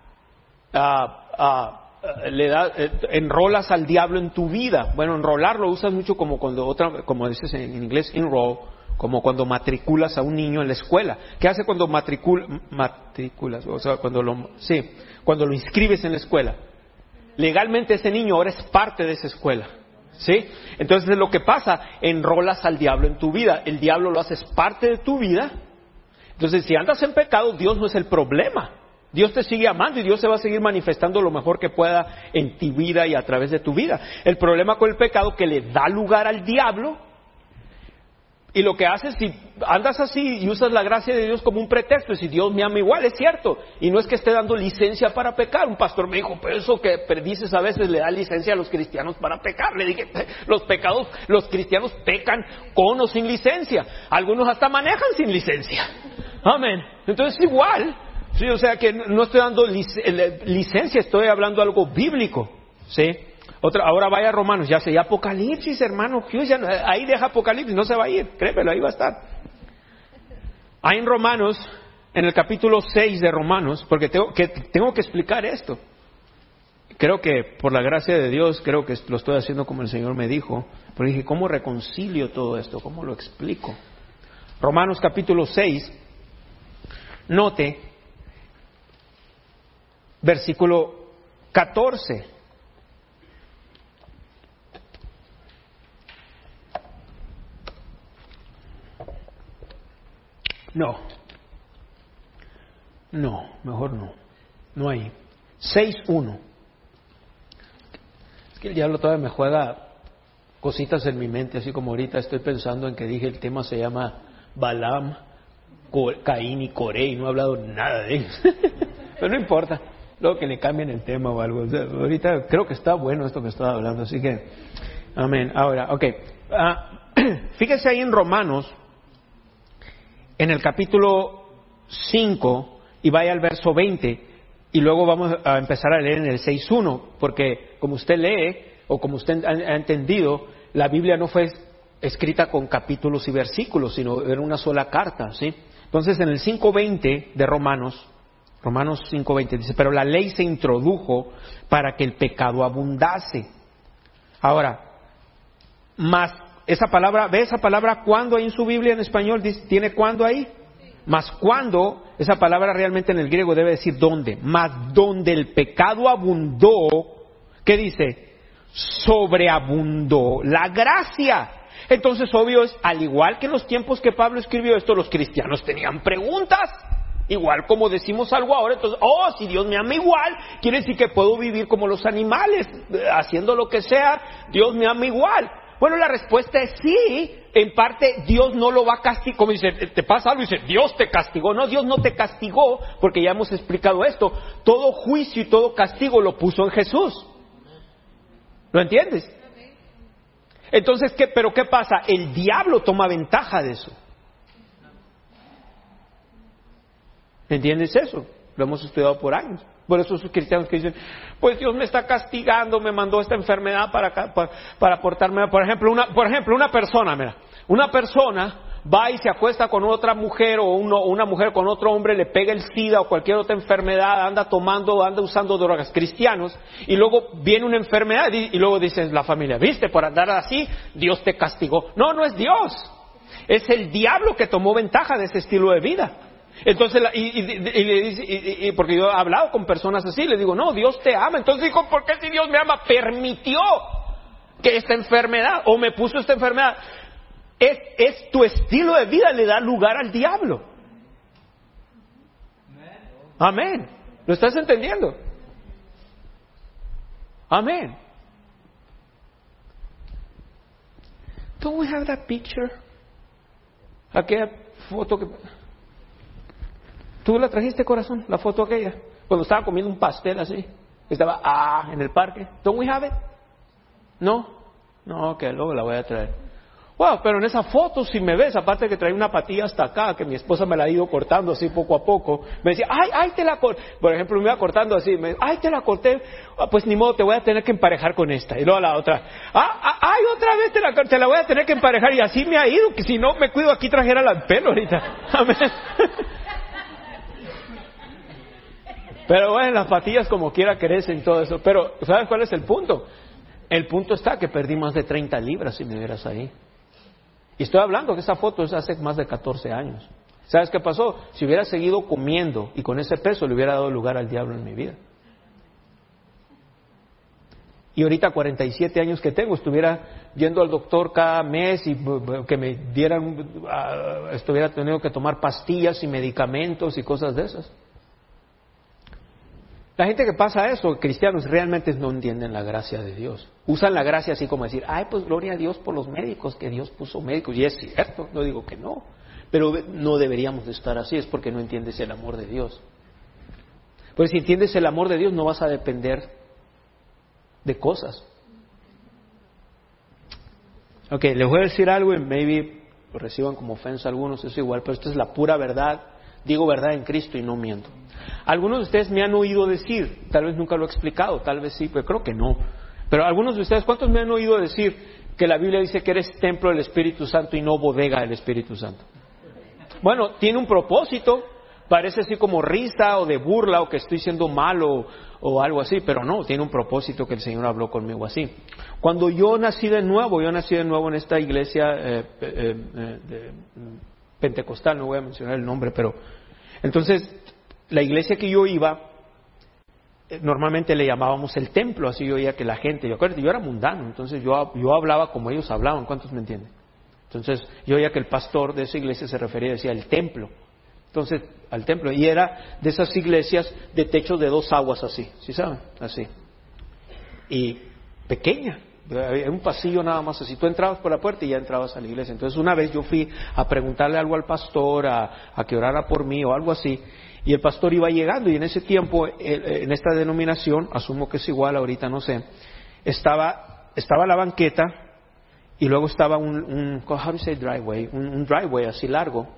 [SPEAKER 3] enrolas al diablo en tu vida. Bueno, enrolar lo usas mucho como como dices en inglés, enroll, como cuando matriculas a un niño en la escuela. ¿Qué hace cuando matriculas? O sea, cuando lo inscribes en la escuela. Legalmente ese niño ahora es parte de esa escuela. ¿Sí? Entonces lo que pasa, enrolas al diablo en tu vida. El diablo lo haces parte de tu vida. Entonces si andas en pecado, Dios no es el problema. Dios te sigue amando y Dios se va a seguir manifestando lo mejor que pueda en tu vida y a través de tu vida. El problema con el pecado que le da lugar al diablo Y lo que haces, si andas así y usas la gracia de Dios como un pretexto, es si Dios me ama igual, es cierto. Y no es que esté dando licencia para pecar. Un pastor me dijo, pero eso que predices a veces le da licencia a los cristianos para pecar. Le dije, los cristianos pecan con o sin licencia. Algunos hasta manejan sin licencia. Amén. Entonces igual, sí, o sea que no estoy dando licencia, estoy hablando algo bíblico, ¿sí? Ahora vaya a Romanos, ya sé, Apocalipsis, hermano, ahí deja Apocalipsis, no se va a ir, créemelo, ahí va a estar. Hay en Romanos, en el capítulo 6 de Romanos, porque tengo que explicar esto. Creo que por la gracia de Dios, creo que lo estoy haciendo como el Señor me dijo, pero dije, ¿cómo reconcilio todo esto? ¿Cómo lo explico? Romanos capítulo 6, note, versículo 14. No, mejor no. No hay. 6:1. Es que el diablo todavía me juega cositas en mi mente, así como ahorita estoy pensando en que dije el tema se llama Balaam, Caín y Coré, y no he hablado nada de ellos. Pero no importa, luego que le cambien el tema o algo. O sea, ahorita creo que está bueno esto que estaba hablando, así que, amén. Ahora, ok. Fíjese ahí en Romanos, en el capítulo 5, y vaya al verso 20, y luego vamos a empezar a leer en el 6:1, porque como usted lee, o como usted ha entendido, la Biblia no fue escrita con capítulos y versículos, sino era una sola carta, ¿sí? Entonces en el 5:20 de Romanos 5:20 dice, pero la ley se introdujo para que el pecado abundase. Ahora, más esa palabra, ¿ve esa palabra cuándo ahí en su Biblia en español? ¿Tiene cuándo ahí? Más cuándo, esa palabra realmente en el griego debe decir dónde. Más donde el pecado abundó, ¿qué dice? Sobreabundó la gracia. Entonces, obvio es, al igual que en los tiempos que Pablo escribió esto, los cristianos tenían preguntas. Igual como decimos algo ahora, entonces, si Dios me ama igual, quiere decir que puedo vivir como los animales, haciendo lo que sea, Dios me ama igual. Bueno, la respuesta es sí. En parte, Dios no lo va a castigar. Como dice, te pasa algo y dice, Dios te castigó. No, Dios no te castigó, porque ya hemos explicado esto. Todo juicio y todo castigo lo puso en Jesús. ¿Lo entiendes? Entonces, ¿pero qué pasa? El diablo toma ventaja de eso. ¿Entiendes eso? Lo hemos estudiado por años. Por eso esos cristianos que dicen, pues Dios me está castigando, me mandó esta enfermedad para portarme. Por ejemplo, una persona va y se acuesta con otra mujer o una mujer con otro hombre, le pega el SIDA o cualquier otra enfermedad, anda usando drogas, cristianos, y luego viene una enfermedad y luego dice la familia, ¿viste? Por andar así, Dios te castigó. No, no es Dios. Es el diablo que tomó ventaja de ese estilo de vida. Entonces, porque yo he hablado con personas así, le digo, no, Dios te ama. Entonces digo, ¿por qué si Dios me ama permitió que esta enfermedad, o me puso esta enfermedad? Es tu estilo de vida le da lugar al diablo. Amén. ¿Lo estás entendiendo? Amén. Don't we have that picture? Aquella foto que... ¿Tú la trajiste, corazón? La foto aquella. Cuando estaba comiendo un pastel así. Estaba en el parque. ¿Don't we have it? ¿No? No, que luego la voy a traer. Wow, pero en esa foto, si me ves, aparte que trae una patilla hasta acá, que mi esposa me la ha ido cortando así poco a poco, me decía, ay, te la corté. Por ejemplo, me iba cortando así, te la corté. Pues ni modo, te voy a tener que emparejar con esta. Y luego la otra, otra vez te la voy a tener que emparejar. Y así me ha ido, que si no me cuido aquí trajera el pelo ahorita. Amén. Pero bueno, las patillas como quiera crecen, todo eso. Pero, ¿sabes cuál es el punto? El punto está que perdí más de 30 libras si me vieras ahí. Y estoy hablando que esa foto es hace más de 14 años. ¿Sabes qué pasó? Si hubiera seguido comiendo y con ese peso le hubiera dado lugar al diablo en mi vida. Y ahorita 47 años que tengo, estuviera yendo al doctor cada mes y que me dieran, estuviera teniendo que tomar pastillas y medicamentos y cosas de esas. La gente que pasa eso, cristianos, realmente no entienden la gracia de Dios. Usan la gracia así como decir, ay, pues gloria a Dios por los médicos, que Dios puso médicos. Y es cierto, no digo que no. Pero no deberíamos de estar así, es porque no entiendes el amor de Dios. Pues si entiendes el amor de Dios, no vas a depender de cosas. Ok, les voy a decir algo y maybe lo reciban como ofensa a algunos, eso igual, pero esto es la pura verdad. Digo verdad en Cristo y no miento. Algunos de ustedes me han oído decir, tal vez nunca lo he explicado, tal vez sí, pero creo que no. Pero algunos de ustedes, ¿cuántos me han oído decir que la Biblia dice que eres templo del Espíritu Santo y no bodega del Espíritu Santo? Bueno, tiene un propósito, parece así como risa o de burla o que estoy siendo malo o algo así, pero no, tiene un propósito que el Señor habló conmigo así. Cuando yo nací de nuevo en esta iglesia pentecostal, no voy a mencionar el nombre, pero entonces la iglesia que yo iba, normalmente le llamábamos el templo, así yo oía que la gente, yo era mundano, entonces yo hablaba como ellos hablaban, ¿cuántos me entienden? Entonces yo oía que el pastor de esa iglesia se refería, decía el templo, entonces al templo, y era de esas iglesias de techos de 2 aguas así, ¿sí saben? Así, y pequeña. Era un pasillo nada más así, tú entrabas por la puerta y ya entrabas a la iglesia. Entonces una vez yo fui a preguntarle algo al pastor, a que orara por mí o algo así, y el pastor iba llegando, y en ese tiempo, en esta denominación, asumo que es igual, ahorita no sé, estaba la banqueta, y luego estaba un how do you say driveway, un driveway así largo,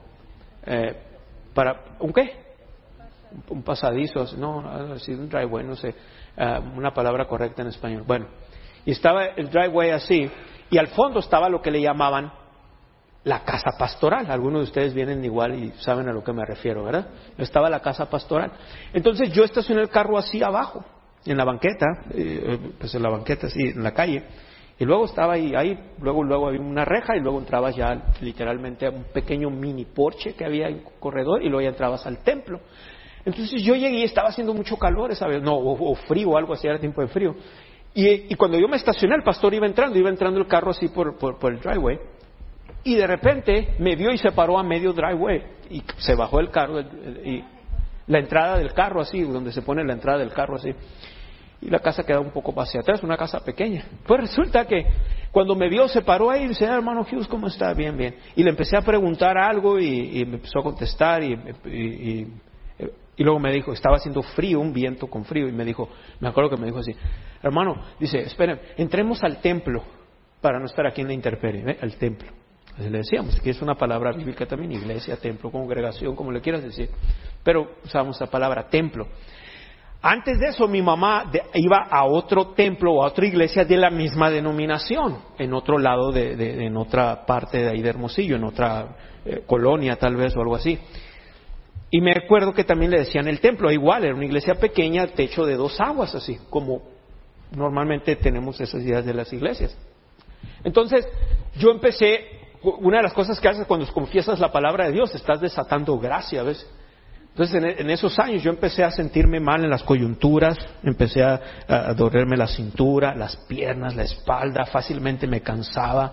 [SPEAKER 3] para, ¿un qué? Un pasadizo, no, así un driveway, no sé, una palabra correcta en español, bueno. Y estaba el driveway así, y al fondo estaba lo que le llamaban la casa pastoral. Algunos de ustedes vienen igual y saben a lo que me refiero, ¿verdad? Estaba la casa pastoral. Entonces yo estacioné el carro así abajo, en la banqueta, pues en la banqueta así, en la calle. Y luego estaba ahí luego había una reja y luego entrabas ya literalmente a un pequeño mini porche que había en el corredor y luego ya entrabas al templo. Entonces yo llegué y estaba haciendo mucho calor esa vez, o frío o algo así, era tiempo de frío. Y cuando yo me estacioné, el pastor iba entrando el carro así por el driveway, y de repente me vio y se paró a medio driveway, y se bajó el carro, y la entrada del carro así, donde se pone la entrada del carro así, y la casa quedaba un poco hacia atrás, una casa pequeña. Pues resulta que cuando me vio se paró ahí y dice, hermano Hughes, ¿cómo está? Bien, bien. Y le empecé a preguntar algo y me empezó a contestar y luego me dijo, estaba haciendo frío, un viento con frío, y me acuerdo que me dijo así, hermano, dice, esperen, entremos al templo para no estar aquí en la intemperie, al templo. Así le decíamos, que es una palabra bíblica también, iglesia, templo, congregación, como le quieras decir, pero usamos la palabra templo. Antes de eso mi mamá iba a otro templo o a otra iglesia de la misma denominación, en otro lado, en otra parte de ahí de Hermosillo, en otra colonia tal vez o algo así. Y me acuerdo que también le decían el templo, igual, era una iglesia pequeña, techo de 2 aguas, así como normalmente tenemos esas ideas de las iglesias. Entonces, yo empecé, una de las cosas que haces cuando confiesas la palabra de Dios, estás desatando gracia, ¿ves? Entonces, en esos años yo empecé a sentirme mal en las coyunturas, empecé a dolerme la cintura, las piernas, la espalda, fácilmente me cansaba.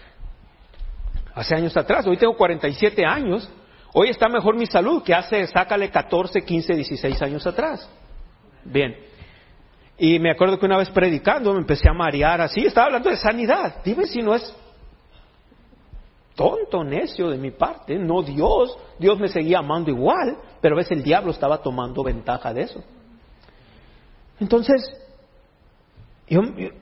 [SPEAKER 3] Hace años atrás, hoy tengo 47 años, hoy está mejor mi salud que sácale 14, 15, 16 años atrás. Bien. Y me acuerdo que una vez predicando me empecé a marear así, estaba hablando de sanidad. Dime si no es tonto, necio de mi parte, no Dios. Dios me seguía amando igual, pero ves, el diablo estaba tomando ventaja de eso. Entonces, yo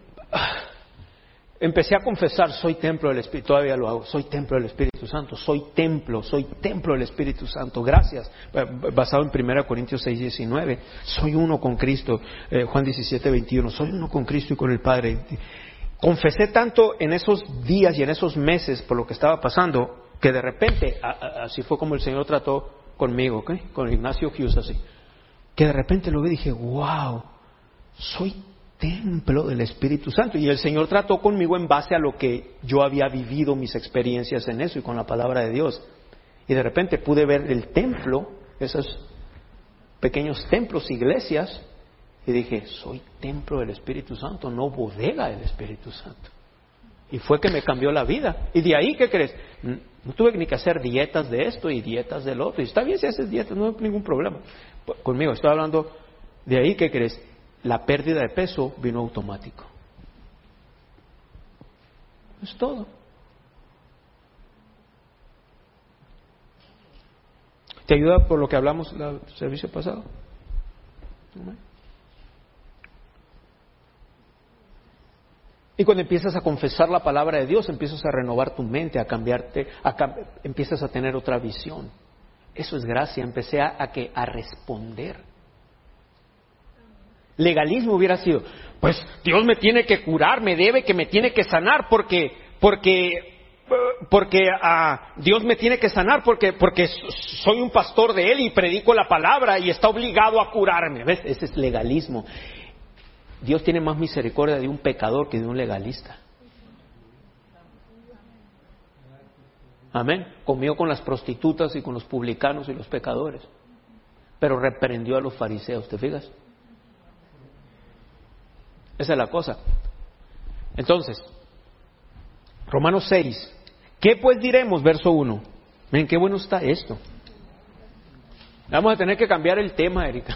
[SPEAKER 3] empecé a confesar, soy templo del Espíritu, todavía lo hago, soy templo del Espíritu Santo, soy templo del Espíritu Santo, gracias, basado en 1 Corintios 6, 19, soy uno con Cristo, Juan 17, 21, soy uno con Cristo y con el Padre. Confesé tanto en esos días y en esos meses por lo que estaba pasando, que de repente, así fue como el Señor trató conmigo, ¿okay? Con Ignacio Hughes así, que de repente lo vi y dije, wow, soy templo del Espíritu Santo. Y el Señor trató conmigo en base a lo que yo había vivido, mis experiencias en eso y con la palabra de Dios. Y de repente pude ver el templo, esos pequeños templos, iglesias, y dije, soy templo del Espíritu Santo, no bodega del Espíritu Santo. Y fue que me cambió la vida. Y de ahí, ¿qué crees? No tuve ni que hacer dietas de esto y dietas del otro. Y está bien si haces dietas, no hay ningún problema. Conmigo, estoy hablando De ahí, ¿qué crees? La pérdida de peso vino automático. Es todo. ¿Te ayuda por lo que hablamos el servicio pasado? Y cuando empiezas a confesar la palabra de Dios, empiezas a renovar tu mente, a cambiarte, empiezas a tener otra visión. Eso es gracia. Empecé a responder. Legalismo hubiera sido, pues Dios me tiene que curar, me tiene que sanar porque Dios me tiene que sanar porque soy un pastor de Él y predico la palabra y está obligado a curarme. ¿Ves? Ese es legalismo. Dios tiene más misericordia de un pecador que de un legalista. Amén. Comió con las prostitutas y con los publicanos y los pecadores, pero reprendió a los fariseos. ¿Te fijas? Esa es la cosa. Entonces, Romanos 6. ¿Qué pues diremos? Verso 1. Miren qué bueno está esto. Vamos a tener que cambiar el tema, Erika.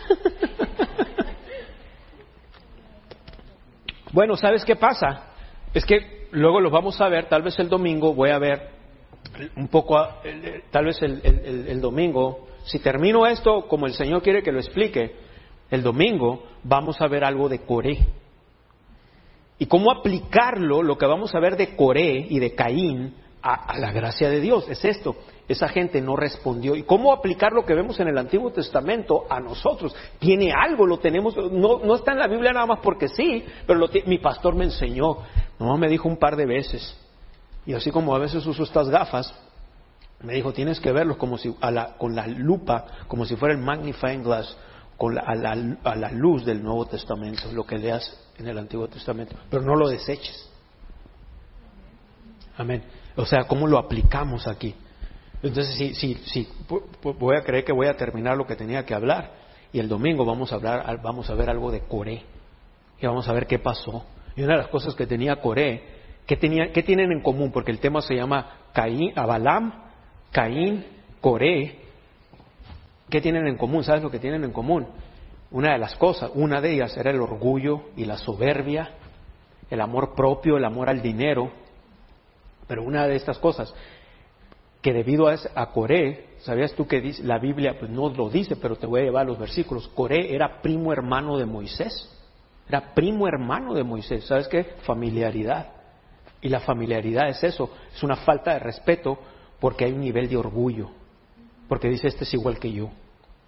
[SPEAKER 3] Bueno, ¿sabes qué pasa? Es que luego lo vamos a ver, tal vez el domingo voy a ver un poco, tal vez el domingo, si termino esto como el Señor quiere que lo explique, el domingo vamos a ver algo de Coré. Y cómo aplicarlo, lo que vamos a ver de Coré y de Caín, a la gracia de Dios. Es esto, esa gente no respondió. Y cómo aplicar lo que vemos en el Antiguo Testamento a nosotros. Tiene algo, lo tenemos, no está en la Biblia nada más porque sí, pero mi pastor me enseñó, no me dijo un par de veces. Y así como a veces uso estas gafas, me dijo, tienes que verlos como si con la lupa, como si fuera el magnifying glass, a la luz del Nuevo Testamento, lo que leas en el Antiguo Testamento, pero no lo deseches. Amén. O sea, ¿cómo lo aplicamos aquí? Entonces, sí, voy a creer que voy a terminar lo que tenía que hablar, y el domingo vamos a ver algo de Coré, y vamos a ver qué pasó. Y una de las cosas que tenía Coré, ¿qué tienen en común? Porque el tema se llama Balaam, Caín, Coré. ¿Qué tienen en común? ¿Sabes lo que tienen en común? Una de ellas era el orgullo y la soberbia, el amor propio, el amor al dinero. Pero una de estas cosas, que debido a Coré, ¿sabías tú que dice, la Biblia pues no lo dice, pero te voy a llevar a los versículos? Coré era primo hermano de Moisés. Era primo hermano de Moisés. ¿Sabes qué? Familiaridad. Y la familiaridad es eso, es una falta de respeto porque hay un nivel de orgullo. Porque dice, este es igual que yo.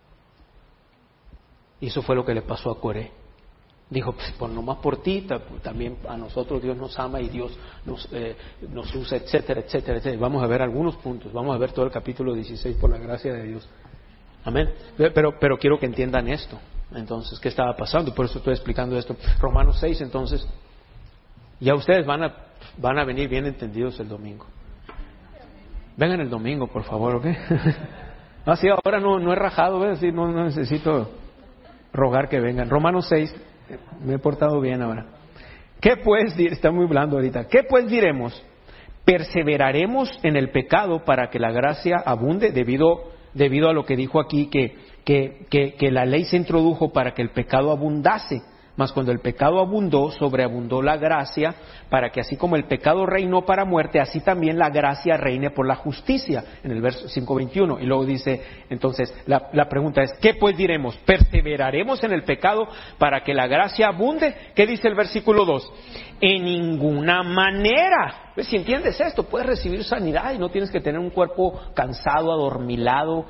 [SPEAKER 3] Y eso fue lo que le pasó a Coré. Dijo, pues nomás por ti, también a nosotros Dios nos ama y Dios nos usa, etcétera, etcétera, etcétera. Vamos a ver algunos puntos, vamos a ver todo el capítulo 16 por la gracia de Dios. Amén. Pero quiero que entiendan esto. Entonces, ¿qué estaba pasando? Por eso estoy explicando esto. Romanos 6, entonces, ya ustedes van a venir bien entendidos el domingo. Vengan el domingo, por favor, ¿ok? Así ahora no he rajado, ¿ves? Así no necesito rogar que vengan. Romanos 6, me he portado bien ahora. ¿Qué pues está muy blando ahorita? ¿Qué pues diremos? ¿Perseveraremos en el pecado para que la gracia abunde? Debido a lo que dijo aquí, que la ley se introdujo para que el pecado abundase. Mas cuando el pecado abundó, sobreabundó la gracia, para que así como el pecado reinó para muerte, así también la gracia reine por la justicia, en el verso 5:21. Y luego dice, entonces, la pregunta es, ¿qué pues diremos? ¿Perseveraremos en el pecado para que la gracia abunde? ¿Qué dice el versículo 2? En ninguna manera. ¿Ves? Si entiendes esto, puedes recibir sanidad y no tienes que tener un cuerpo cansado, adormilado,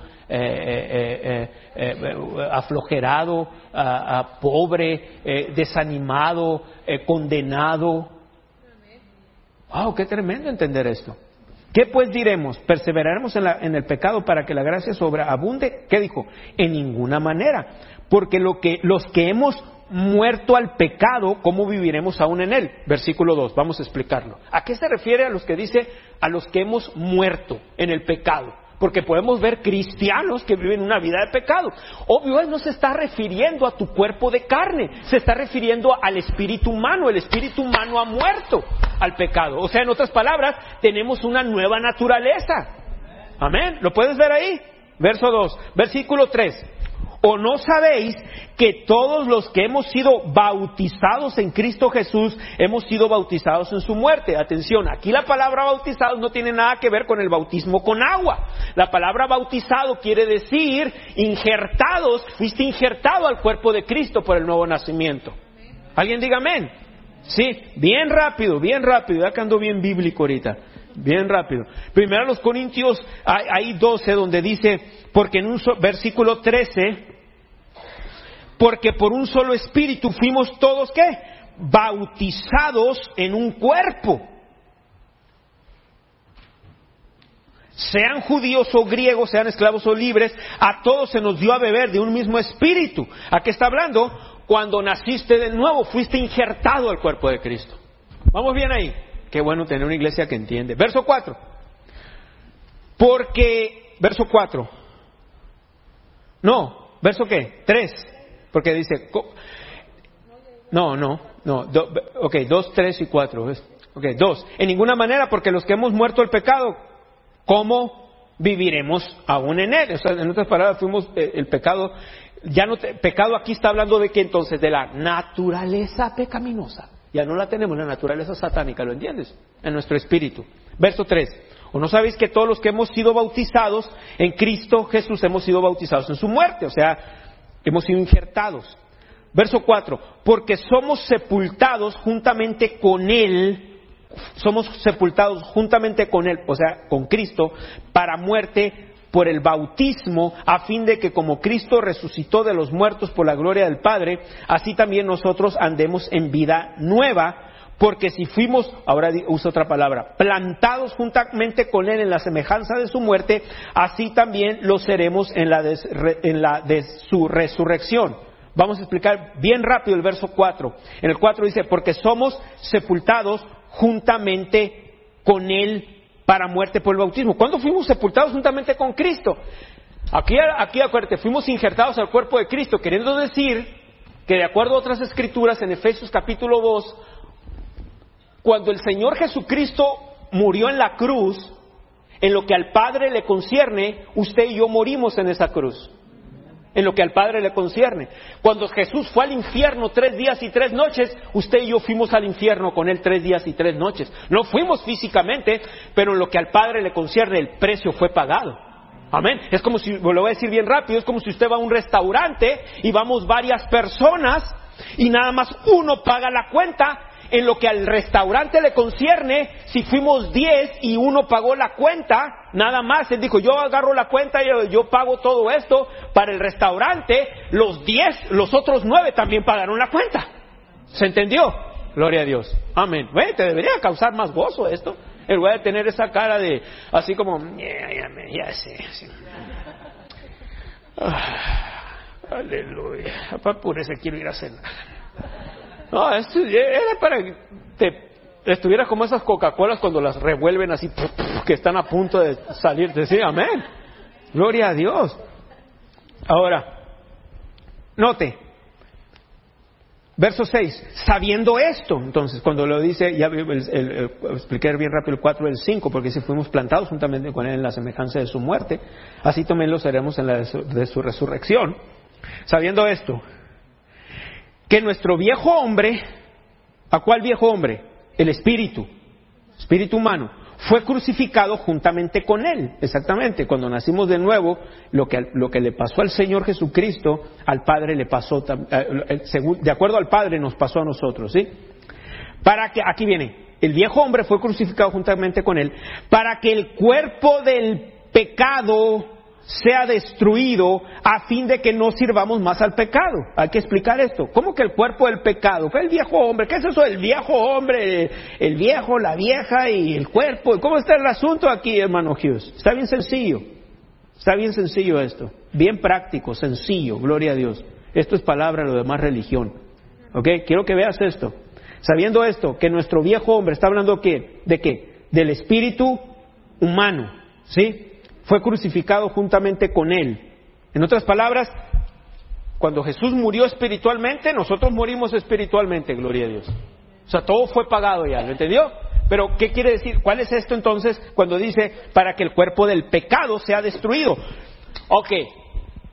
[SPEAKER 3] aflojerado, pobre, desanimado, condenado. ¡Wow! ¡Qué tremendo entender esto! ¿Qué pues diremos? ¿Perseveraremos en el pecado para que la gracia sobreabunde? ¿Qué dijo? En ninguna manera. Porque los que hemos muerto al pecado, ¿cómo viviremos aún en él? Versículo 2, vamos a explicarlo. ¿A qué se refiere a los que dice a los que hemos muerto en el pecado? Porque podemos ver cristianos que viven una vida de pecado. Obvio, él no se está refiriendo a tu cuerpo de carne, se está refiriendo al espíritu humano. El espíritu humano ha muerto al pecado. O sea, en otras palabras, tenemos una nueva naturaleza. Amén. ¿Lo puedes ver ahí? Verso 2. Versículo 3. ¿O no sabéis que todos los que hemos sido bautizados en Cristo Jesús, hemos sido bautizados en su muerte? Atención, aquí la palabra bautizados no tiene nada que ver con el bautismo con agua. La palabra bautizado quiere decir injertados, fuiste injertado al cuerpo de Cristo por el nuevo nacimiento. ¿Alguien diga amén? Sí, bien rápido, ya que ando bien bíblico ahorita. Bien rápido. Primero a los Corintios hay 12 donde dice, porque en un versículo 13, porque por un solo espíritu fuimos todos, ¿qué? Bautizados en un cuerpo. Sean judíos o griegos, sean esclavos o libres, a todos se nos dio a beber de un mismo espíritu. ¿A qué está hablando? Cuando naciste de nuevo, fuiste injertado al cuerpo de Cristo. ¿Vamos bien ahí? Qué bueno tener una iglesia que entiende. Verso 4. Porque, verso 4. No, verso qué? 3. Porque dice, ok, 2, 3 y 4. ¿Ves? Ok, 2. En ninguna manera, porque los que hemos muerto al pecado, ¿cómo viviremos aún en él? O sea, en otras palabras, fuimos el pecado. Ya no pecado aquí está hablando de que entonces de la naturaleza pecaminosa. Ya no la tenemos, la naturaleza satánica, ¿lo entiendes? En nuestro espíritu. Verso 3. ¿O no sabéis que todos los que hemos sido bautizados en Cristo Jesús hemos sido bautizados en su muerte? O sea, hemos sido injertados. Verso 4. Porque somos sepultados juntamente con Él. Somos sepultados juntamente con Él, o sea, con Cristo, para muerte por el bautismo, a fin de que como Cristo resucitó de los muertos por la gloria del Padre, así también nosotros andemos en vida nueva, porque si fuimos, ahora uso otra palabra, plantados juntamente con Él en la semejanza de su muerte, así también lo seremos en la de su resurrección. Vamos a explicar bien rápido el verso 4. En el 4 dice, porque somos sepultados juntamente con Él para muerte por el bautismo. ¿Cuándo fuimos sepultados juntamente con Cristo? Aquí acuérdate, fuimos injertados al cuerpo de Cristo, queriendo decir que de acuerdo a otras escrituras en Efesios capítulo 2, cuando el Señor Jesucristo murió en la cruz, en lo que al Padre le concierne, usted y yo morimos en esa cruz. En lo que al Padre le concierne. Cuando Jesús fue al infierno 3 días y 3 noches, usted y yo fuimos al infierno con Él 3 días y 3 noches. No fuimos físicamente, pero en lo que al Padre le concierne, el precio fue pagado. Amén. Es como si, lo voy a decir bien rápido, es como si usted va a un restaurante y vamos varias personas y nada más uno paga la cuenta. En lo que al restaurante le concierne, si fuimos 10 y uno pagó la cuenta, nada más, él dijo, yo agarro la cuenta y yo pago todo esto. Para el restaurante, los otros 9 también pagaron la cuenta. ¿Se entendió? Gloria a Dios. Amén. Te debería causar más gozo esto. En lugar de tener esa cara de, así como, ya sé. Aleluya. Por eso quiero ir a cenar. No, esto era para que estuvieras como esas Coca-Colas cuando las revuelven así, que están a punto de salir. Sí, amén. Gloria a Dios. Ahora, note, verso 6, sabiendo esto, entonces, cuando lo dice, ya expliqué bien rápido el 4 y el 5, porque si fuimos plantados juntamente con Él en la semejanza de su muerte, así también lo seremos en la de su resurrección. Sabiendo esto, que nuestro viejo hombre, ¿a cuál viejo hombre? El espíritu humano, fue crucificado juntamente con Él. Exactamente, cuando nacimos de nuevo, lo que le pasó al Señor Jesucristo, al Padre le pasó, de acuerdo al Padre nos pasó a nosotros, ¿sí? Para que, aquí viene, el viejo hombre fue crucificado juntamente con Él, para que el cuerpo del pecado sea destruido, a fin de que no sirvamos más al pecado. Hay que explicar esto. ¿Cómo que el cuerpo del pecado? ¿Qué es el viejo hombre? ¿Qué es eso del viejo hombre? El viejo, la vieja y el cuerpo. ¿Cómo está el asunto aquí, hermano Hughes? Está bien sencillo. Está bien sencillo esto. Bien práctico, sencillo. Gloria a Dios. Esto es palabra, lo demás religión. ¿Ok? Quiero que veas esto. Sabiendo esto, que nuestro viejo hombre, está hablando ¿de qué? Del espíritu humano. ¿Sí? Fue crucificado juntamente con Él. En otras palabras, cuando Jesús murió espiritualmente, nosotros morimos espiritualmente, gloria a Dios. O sea, todo fue pagado ya, ¿lo entendió? Pero, ¿qué quiere decir? ¿Cuál es esto entonces cuando dice para que el cuerpo del pecado sea destruido? Ok,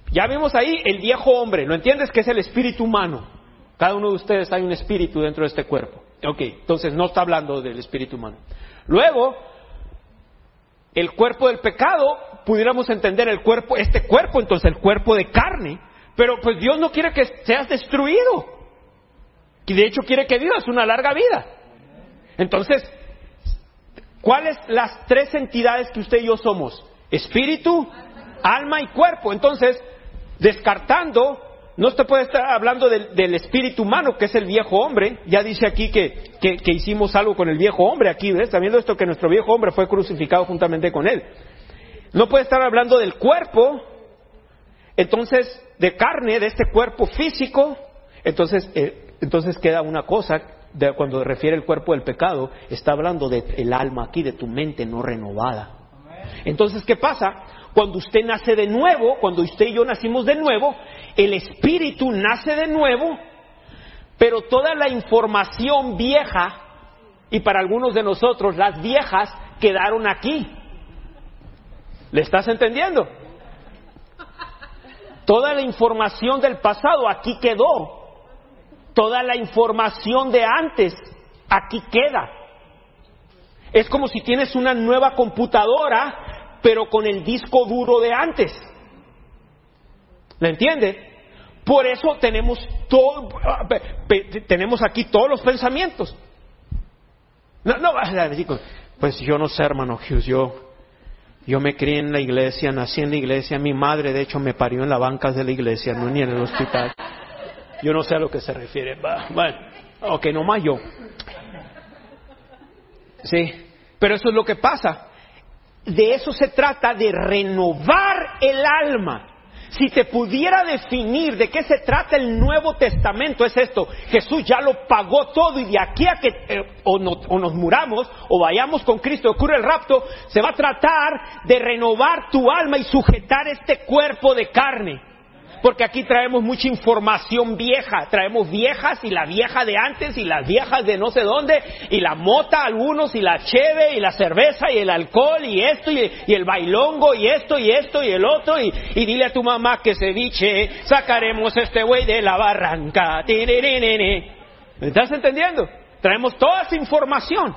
[SPEAKER 3] Ya vimos ahí el viejo hombre, ¿lo entiendes? Que es el espíritu humano. Cada uno de ustedes hay un espíritu dentro de este cuerpo. Ok, entonces no está hablando del espíritu humano. Luego, el cuerpo del pecado, pudiéramos entender este cuerpo, entonces el cuerpo de carne, pero pues Dios no quiere que seas destruido. Y de hecho quiere que vivas una larga vida. Entonces, ¿cuáles las tres entidades que usted y yo somos? Espíritu, alma y cuerpo. Entonces, descartando, no se puede estar hablando del espíritu humano, que es el viejo hombre. Ya dice aquí que hicimos algo con el viejo hombre. Aquí, ¿ves? Está viendo esto, que nuestro viejo hombre fue crucificado juntamente con él. No puede estar hablando del cuerpo, entonces, de carne, de este cuerpo físico. Entonces queda una cosa, cuando refiere el cuerpo del pecado, está hablando del alma aquí, de tu mente no renovada. Entonces, ¿qué pasa? Cuando usted nace de nuevo, cuando usted y yo nacimos de nuevo, el espíritu nace de nuevo, pero toda la información vieja, y para algunos de nosotros las viejas, quedaron aquí. ¿Le estás entendiendo? Toda la información del pasado aquí quedó. Toda la información de antes aquí queda. Es como si tienes una nueva computadora, pero con el disco duro de antes. ¿Me entiende? Por eso tenemos aquí todos los pensamientos. No vas a decir, pues yo no sé, hermano Hughes, yo me crié en la iglesia, nací en la iglesia, mi madre de hecho me parió en las bancas de la iglesia, no ni en el hospital. Yo no sé a lo que se refiere. Bueno, ok, nomás yo. Sí, pero eso es lo que pasa. De eso se trata, de renovar el alma. Si te pudiera definir de qué se trata el Nuevo Testamento, es esto: Jesús ya lo pagó todo, y de aquí a que o nos muramos o vayamos con Cristo, ocurre el rapto, se va a tratar de renovar tu alma y sujetar este cuerpo de carne. Porque aquí traemos mucha información vieja, traemos viejas, y la vieja de antes y las viejas de no sé dónde, y la mota algunos, y la cheve, y la cerveza, y el alcohol, y esto, y el bailongo, y esto, y el otro, y dile a tu mamá que ceviche, sacaremos este güey de la barranca. ¿Me estás entendiendo? Traemos toda esa información.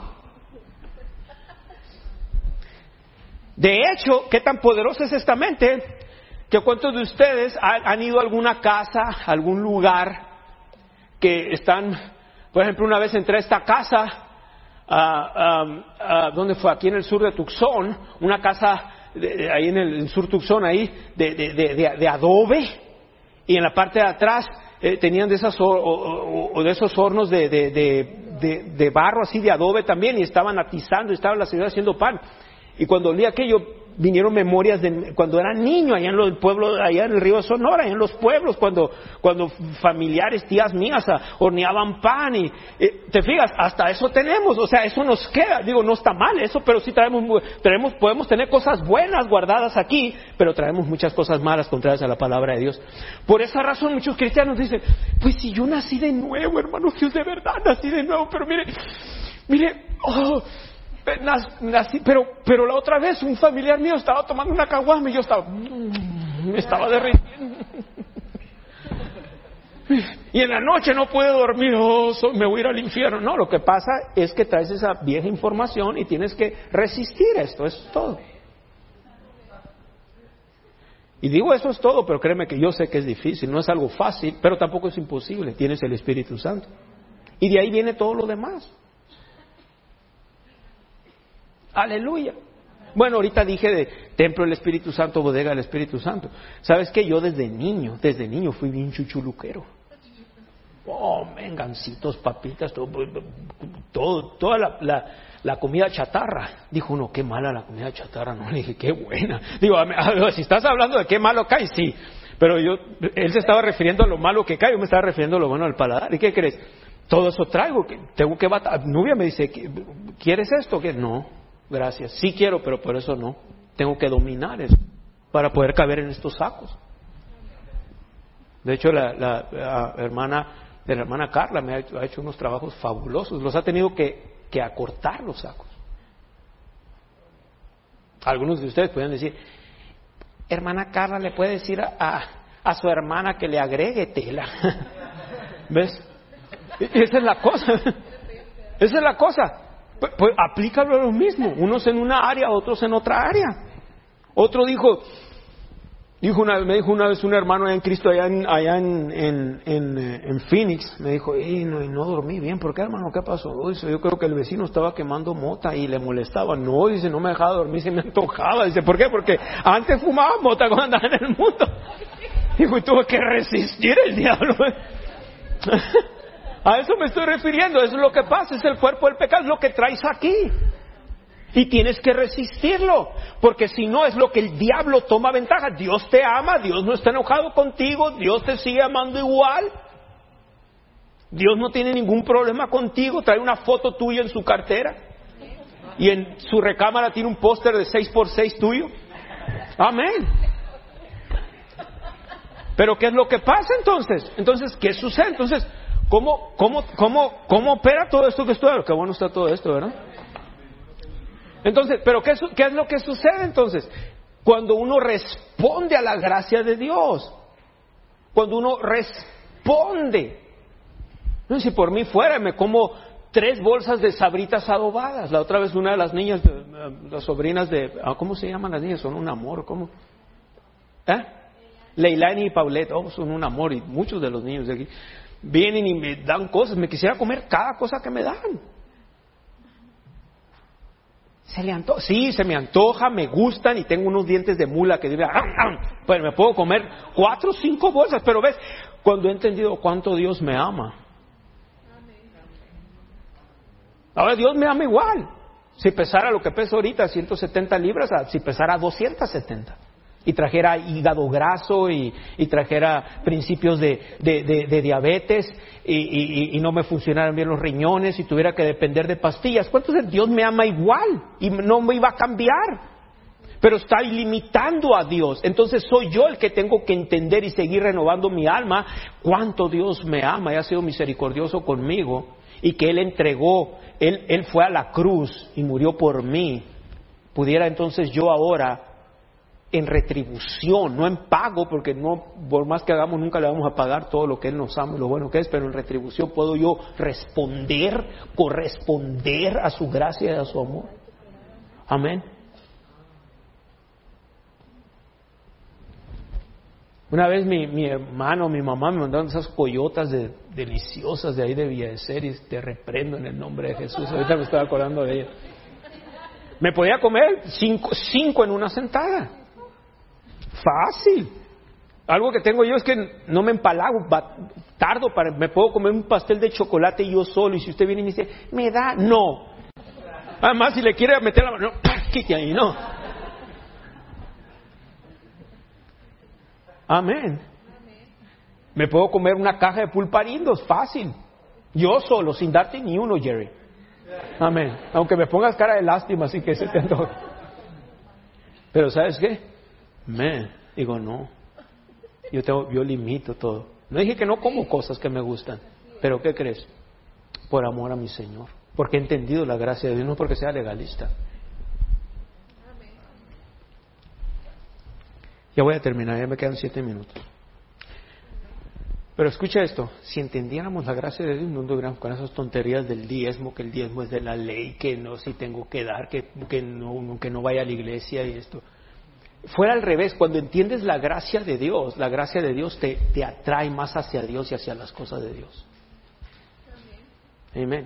[SPEAKER 3] De hecho, ¿qué tan poderosa es esta mente? Que cuántos de ustedes han ido a alguna casa, a algún lugar, que están, por ejemplo, una vez entré a esta casa, ¿dónde fue? Aquí en el sur de Tucson, una casa ahí en el sur Tucson, ahí, de adobe, y en la parte de atrás tenían de esos hornos de barro, así de adobe también, y estaban atizando, y estaba la señora haciendo pan. Y cuando olía aquello, vinieron memorias de cuando era niño, allá en los pueblos, allá en el río Sonora, allá en los pueblos, cuando familiares, tías mías, horneaban pan, y te fijas, hasta eso tenemos, o sea, eso nos queda. Digo, no está mal eso, pero sí podemos tener cosas buenas guardadas aquí, pero traemos muchas cosas malas contrarias a la palabra de Dios. Por esa razón muchos cristianos dicen, pues si yo nací de nuevo, hermano, Dios, de verdad nací de nuevo, pero mire, nací, pero la otra vez un familiar mío estaba tomando una caguama y yo me estaba derritiendo. Y en la noche no pude dormir, me voy a ir al infierno. No, lo que pasa es que traes esa vieja información y tienes que resistir esto, eso es todo. Y digo, eso es todo, pero créeme que yo sé que es difícil, no es algo fácil, pero tampoco es imposible, tienes el Espíritu Santo. Y de ahí viene todo lo demás. Aleluya. Bueno, ahorita dije de templo del Espíritu Santo, bodega del Espíritu Santo. ¿Sabes qué? Yo desde niño fui bien chuchuluquero. Gancitos, papitas, toda la comida chatarra. Dijo uno, qué mala la comida chatarra. No, le dije, qué buena. Digo, si estás hablando de qué malo cae, sí. Pero él se estaba refiriendo a lo malo que cae, yo me estaba refiriendo a lo bueno del paladar. ¿Y qué crees? Todo eso traigo, que tengo que batallar. Nubia me dice, ¿quieres esto? ¿Qué? No. Gracias, sí quiero, pero por eso no. Tengo que dominar eso para poder caber en estos sacos. De hecho, la hermana Carla me ha hecho unos trabajos fabulosos. Los ha tenido que acortar los sacos. Algunos de ustedes pueden decir, hermana Carla, ¿le puede decir a a su hermana que le agregue tela. ¿Ves? Esa es la cosa. Esa es la cosa. Pues aplícalo a lo mismo. Unos en una área, otros en otra área. Otro me dijo una vez un hermano allá en Cristo, allá en Phoenix, me dijo, no dormí bien. ¿Por qué, hermano? ¿Qué pasó? Dice, yo creo que el vecino estaba quemando mota y le molestaba. No, dice, no me dejaba dormir, se me antojaba. Dice, ¿por qué? Porque antes fumaba mota cuando andaba en el mundo. Dijo, y tuve que resistir el diablo. A eso me estoy refiriendo. Eso es lo que pasa, es el cuerpo del pecado, es lo que traes aquí. Y tienes que resistirlo, porque si no es lo que el diablo toma ventaja. Dios te ama, Dios no está enojado contigo, Dios te sigue amando igual. Dios no tiene ningún problema contigo, trae una foto tuya en su cartera y en su recámara tiene un póster de 6x6 tuyo. Amén. Pero ¿qué es lo que pasa entonces? Entonces, ¿qué sucede? Entonces, ¿cómo opera todo esto que estoy hablando? Qué bueno está todo esto, ¿verdad? Entonces, ¿pero qué es lo que sucede entonces? Cuando uno responde a la gracia de Dios. Cuando uno responde. No, si por mí fuera, me como 3 bolsas de sabritas adobadas. La otra vez una de las niñas, las sobrinas de... ¿Cómo se llaman las niñas? Son un amor, ¿cómo? Leilani y Paulette, son un amor. Y muchos de los niños de aquí vienen y me dan cosas. Me quisiera comer cada cosa que me dan. ¿Se le antoja? Sí, se me antoja, me gustan y tengo unos dientes de mula que diría, pues me puedo comer 4 o 5 bolsas, pero ves, cuando he entendido cuánto Dios me ama. Ahora Dios me ama igual. Si pesara lo que peso ahorita, 170 libras, si pesara 270. Y trajera hígado graso y trajera principios de diabetes y no me funcionaran bien los riñones y tuviera que depender de pastillas. Entonces Dios me ama igual y no me iba a cambiar. Pero está limitando a Dios. Entonces soy yo el que tengo que entender y seguir renovando mi alma cuánto Dios me ama y ha sido misericordioso conmigo y que Él entregó, Él fue a la cruz y murió por mí. Pudiera entonces yo ahora, en retribución, no en pago, porque no, por más que hagamos, nunca le vamos a pagar todo lo que Él nos ama y lo bueno que es, pero en retribución puedo yo corresponder a su gracia y a su amor. Amén. Una vez mi hermano, mi mamá me mandaron esas coyotas deliciosas de ahí de Villa de Ceres. Te reprendo en el nombre de Jesús. Ahorita me estaba acordando de ella. Me podía comer 5 en una sentada. Fácil. Algo que tengo yo es que no me empalago, me puedo comer un pastel de chocolate yo solo, y si usted viene y me dice, me da, no. Además, si le quiere meter la mano, no, quite ahí, no. Amén. Me puedo comer una caja de pulparindos, fácil. Yo solo, sin darte ni uno, Jerry. Amén. Aunque me pongas cara de lástima, así que se te antoja. Pero ¿sabes qué? Digo, no. Yo limito todo. No dije que no como cosas que me gustan. Pero ¿qué crees? Por amor a mi Señor. Porque he entendido la gracia de Dios, no porque sea legalista. Ya voy a terminar, ya me quedan 7 minutos. Pero escucha esto, si entendiéramos la gracia de Dios, no anduviéramos con esas tonterías del diezmo, que el diezmo es de la ley, que no, si tengo que dar, que no vaya a la iglesia y esto. Fuera al revés, cuando entiendes la gracia de Dios te atrae más hacia Dios y hacia las cosas de Dios. Amén.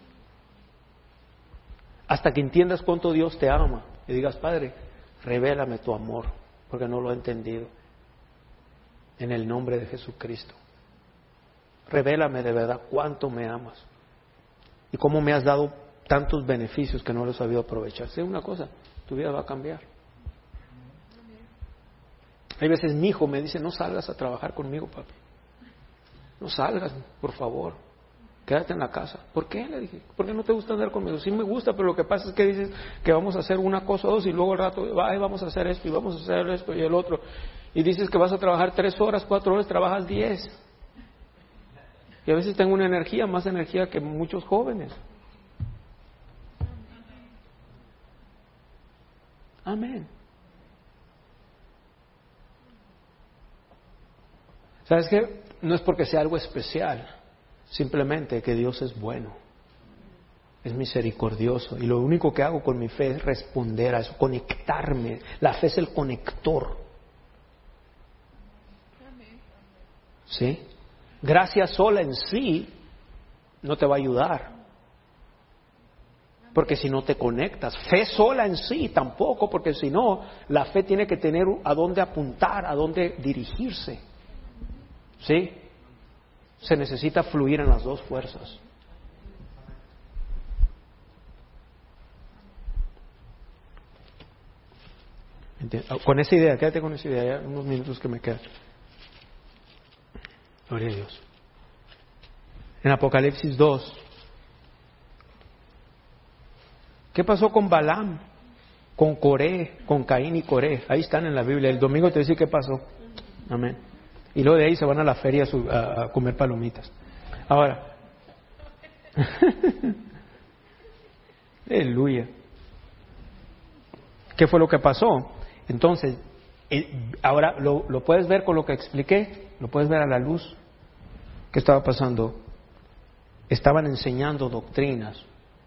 [SPEAKER 3] Hasta que entiendas cuánto Dios te ama y digas, Padre, revélame tu amor, porque no lo he entendido. En el nombre de Jesucristo. Revélame de verdad cuánto me amas y cómo me has dado tantos beneficios que no los he sabido aprovechar. Sé una cosa, tu vida va a cambiar. Hay veces mi hijo me dice, no salgas a trabajar conmigo, papi. No salgas, por favor. Quédate en la casa. ¿Por qué? Le dije, ¿por qué no te gusta andar conmigo? Sí me gusta, pero lo que pasa es que dices que vamos a hacer una cosa o dos y luego al rato, vamos a hacer esto y vamos a hacer esto y el otro. Y dices que vas a trabajar 3 horas, 4 horas, trabajas 10. Y a veces tengo una energía, más energía que muchos jóvenes. Amén. ¿Sabes qué? No es porque sea algo especial, simplemente que Dios es bueno, es misericordioso, y lo único que hago con mi fe es responder a eso, conectarme. La fe es el conector. ¿Sí? Gracia sola en sí no te va a ayudar, porque si no te conectas. Fe sola en sí tampoco, porque si no, la fe tiene que tener a dónde apuntar, a dónde dirigirse. ¿Sí? Se necesita fluir en las dos fuerzas. Con esa idea, quédate con esa idea, ya unos minutos que me quedan. Gloria a Dios. En Apocalipsis 2, ¿qué pasó con Balaam? Con Coré, con Caín y Coré. Ahí están en la Biblia. El domingo te dice qué pasó. Amén. Y luego de ahí se van a la feria a comer palomitas. Ahora, aleluya. ¿Qué fue lo que pasó? Entonces, ahora lo puedes ver con lo que expliqué, lo puedes ver a la luz. ¿Qué estaba pasando? Estaban enseñando doctrinas.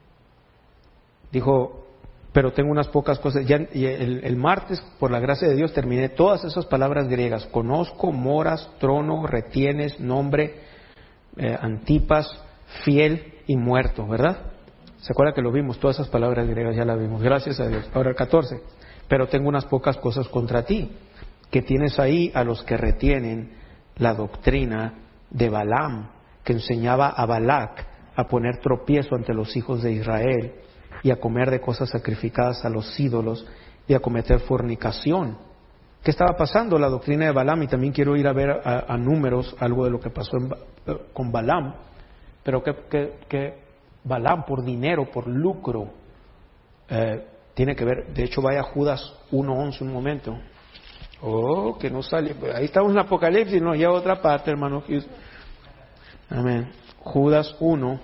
[SPEAKER 3] Dijo, pero tengo unas pocas cosas. Ya, y el martes, por la gracia de Dios, terminé todas esas palabras griegas. Conozco, moras, trono, retienes, nombre, antipas, fiel y muerto, ¿verdad? ¿Se acuerda que lo vimos? Todas esas palabras griegas ya las vimos. Gracias a Dios. Ahora el 14. Pero tengo unas pocas cosas contra ti, que tienes ahí a los que retienen la doctrina de Balaam, que enseñaba a Balac a poner tropiezo ante los hijos de Israel y a comer de cosas sacrificadas a los ídolos y a cometer fornicación. ¿Qué estaba pasando? La doctrina de Balaam, y también quiero ir a ver a Números algo de lo que pasó con Balaam, pero que Balaam por dinero, por lucro, tiene que ver. De hecho, vaya a Judas 1:11 un momento. Oh, que no sale. Ahí estamos en Apocalipsis, nos lleva a otra parte, hermano. Amén. Judas 1.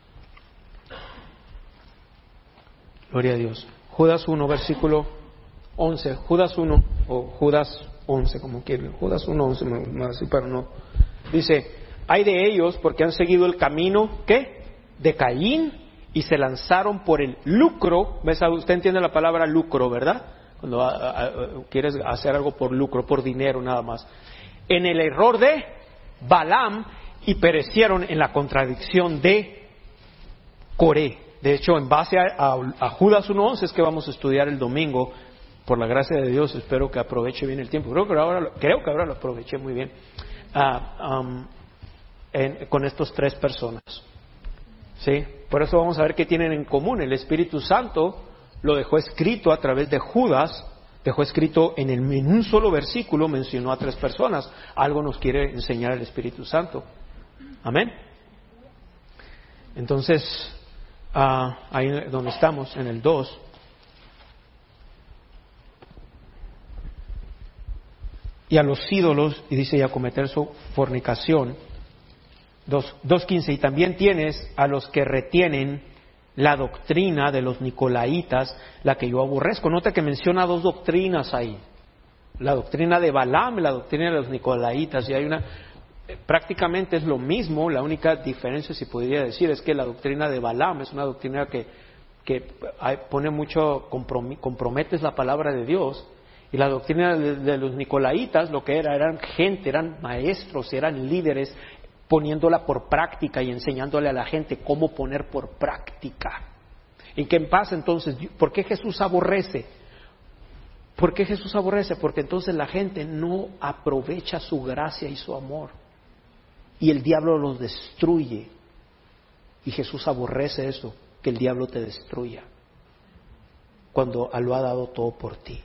[SPEAKER 3] Gloria a Dios. Judas 1, versículo 11. Judas 1, o Judas 11, como quieran. Judas 1:11, así para no. Dice, hay de ellos porque han seguido el camino, ¿qué? De Caín, y se lanzaron por el lucro. ¿Ves? Usted entiende la palabra lucro, ¿verdad? Cuando quieres hacer algo por lucro, por dinero nada más. En el error de Balaam, y perecieron en la contradicción de Coré. De hecho, en base a Judas 1:11 es que vamos a estudiar el domingo. Por la gracia de Dios, espero que aproveche bien el tiempo. Creo que ahora lo aproveché muy bien con estos tres personas. ¿Sí? Por eso vamos a ver qué tienen en común. El Espíritu Santo lo dejó escrito a través de Judas, dejó escrito en un solo versículo, mencionó a tres personas. Algo nos quiere enseñar el Espíritu Santo. Amén. Entonces, ahí donde estamos, en el 2. Y a los ídolos, y dice, y a cometer su fornicación. 2:15, y también tienes a los que retienen la doctrina de los nicolaitas, la que yo aborrezco. Nota que menciona dos doctrinas ahí. La doctrina de Balaam y la doctrina de los nicolaitas. Y hay prácticamente es lo mismo. La única diferencia, si podría decir, es que la doctrina de Balaam es una doctrina que pone mucho, comprometes la palabra de Dios. Y la doctrina de los nicolaitas, lo que eran gente, eran maestros, eran líderes, poniéndola por práctica y enseñándole a la gente cómo poner por práctica. ¿Y qué pasa entonces? ¿Por qué Jesús aborrece? ¿Por qué Jesús aborrece? Porque entonces la gente no aprovecha su gracia y su amor. Y el diablo los destruye. Y Jesús aborrece eso, que el diablo te destruya, cuando lo ha dado todo por ti.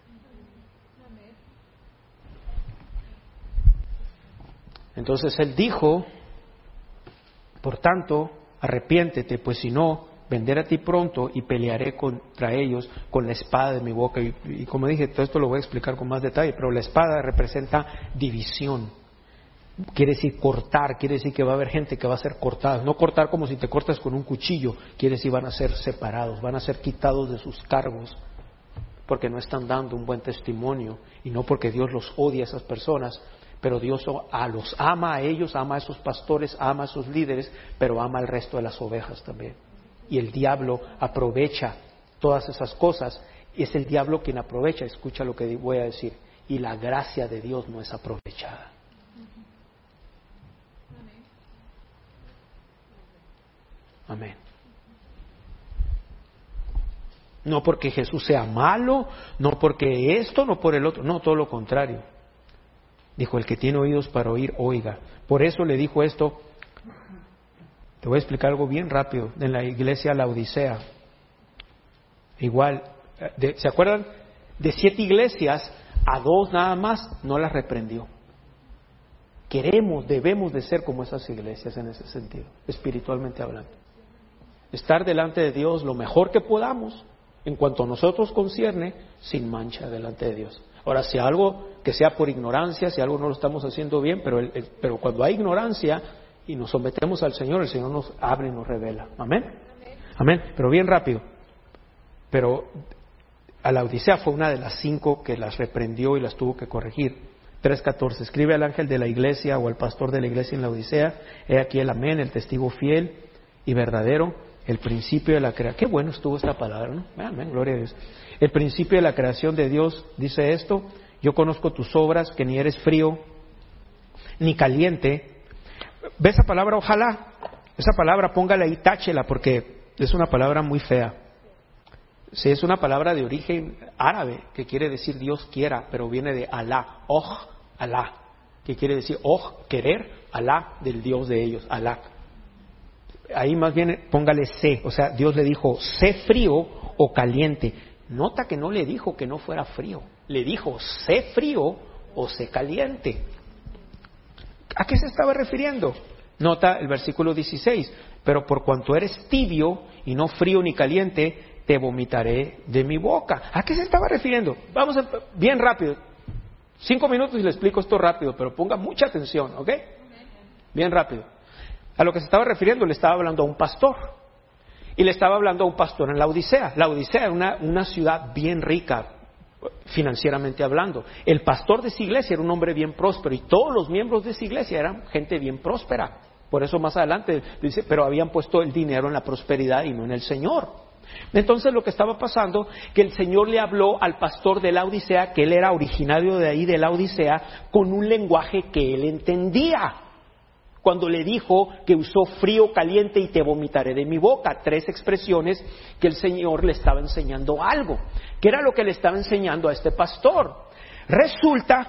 [SPEAKER 3] Entonces Él dijo, por tanto, arrepiéntete, pues si no, vendré a ti pronto y pelearé contra ellos con la espada de mi boca. Y como dije, todo esto lo voy a explicar con más detalle, pero la espada representa división. Quiere decir cortar, quiere decir que va a haber gente que va a ser cortada. No cortar como si te cortas con un cuchillo, quiere decir van a ser separados, van a ser quitados de sus cargos, porque no están dando un buen testimonio, y no porque Dios los odia a esas personas, pero Dios los ama a ellos, ama a esos pastores, ama a esos líderes, pero ama al resto de las ovejas también. Y el diablo aprovecha todas esas cosas, y es el diablo quien aprovecha, escucha lo que voy a decir, y la gracia de Dios no es aprovechada. Amén. No porque Jesús sea malo, no porque esto, no por el otro, no, todo lo contrario. Dijo, el que tiene oídos para oír, oiga. Por eso le dijo esto. Te voy a explicar algo bien rápido. En la iglesia Laodicea, igual, ¿se acuerdan? De 7 iglesias, a 2 nada más no las reprendió. Debemos de ser como esas iglesias en ese sentido, espiritualmente hablando. Estar delante de Dios lo mejor que podamos, en cuanto a nosotros concierne, sin mancha delante de Dios. Ahora, si algo que sea por ignorancia, si algo no lo estamos haciendo bien, pero cuando hay ignorancia y nos sometemos al Señor, el Señor nos abre y nos revela. Amén. Amén. Pero bien rápido. Pero a la Odisea fue una de las 5 que las reprendió y las tuvo que corregir. 3:14. Escribe al ángel de la iglesia o al pastor de la iglesia en la Odisea: he aquí el amén, el testigo fiel y verdadero, el principio de la creación. Qué bueno estuvo esta palabra, ¿no? Amén, gloria a Dios. El principio de la creación de Dios dice esto: yo conozco tus obras, que ni eres frío ni caliente. ¿Ve esa palabra ojalá? Esa palabra póngala y táchela, porque es una palabra muy fea. Sí, es una palabra de origen árabe que quiere decir Dios quiera, pero viene de Alá, Alá, que quiere decir querer, Alá, del Dios de ellos, Alá. Ahí más bien póngale sé, o sea, Dios le dijo sé frío o caliente. Nota que no le dijo que no fuera frío, le dijo sé frío o sé caliente. ¿A qué se estaba refiriendo? Nota el versículo 16: pero por cuanto eres tibio y no frío ni caliente, te vomitaré de mi boca. ¿A qué se estaba refiriendo? Vamos bien rápido, 5 minutos y le explico esto rápido, pero ponga mucha atención, ¿ok? Bien rápido. A lo que se estaba refiriendo, le estaba hablando a un pastor. Y le estaba hablando a un pastor en la Odisea. La Odisea era una ciudad bien rica, financieramente hablando. El pastor de esa iglesia era un hombre bien próspero, y todos los miembros de esa iglesia eran gente bien próspera. Por eso más adelante dice, pero habían puesto el dinero en la prosperidad y no en el Señor. Entonces lo que estaba pasando, que el Señor le habló al pastor de la Odisea, que él era originario de ahí, de la Odisea, con un lenguaje que él entendía. Cuando le dijo que usó frío, caliente y te vomitaré de mi boca, 3 expresiones que el Señor le estaba enseñando algo. ¿Qué era lo que le estaba enseñando a este pastor? Resulta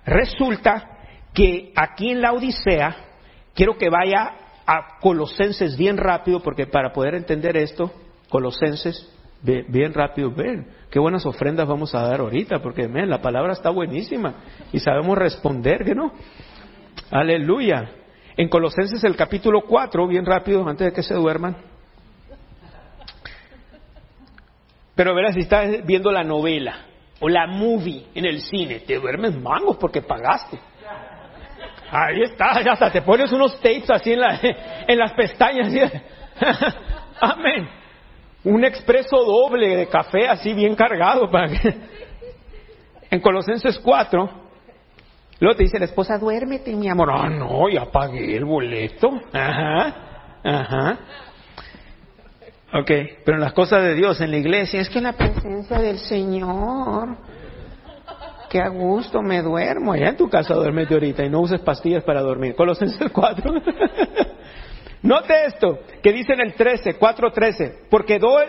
[SPEAKER 3] que aquí en la Odisea, quiero que vaya a Colosenses bien rápido, porque para poder entender esto, Colosenses, bien rápido, ven, qué buenas ofrendas vamos a dar ahorita, porque la palabra está buenísima y sabemos responder, ¿que no? Aleluya. En Colosenses el capítulo 4, bien rápido, antes de que se duerman. Pero verás, si estás viendo la novela o la movie en el cine, te duermes mangos porque pagaste. Ahí está, hasta te pones unos tapes así en las pestañas. ¿Sí? Amén. Un expreso doble de café así bien cargado para que... En Colosenses 4... Luego te dice la esposa, duérmete, mi amor. Ah, no, ya pagué el boleto. Ajá. Ok, pero en las cosas de Dios, en la iglesia, es que en la presencia del Señor, que a gusto me duermo. Allá en tu casa duérmete ahorita y no uses pastillas para dormir. Colosenses 4. Note esto, que dice en el 4:13, porque doy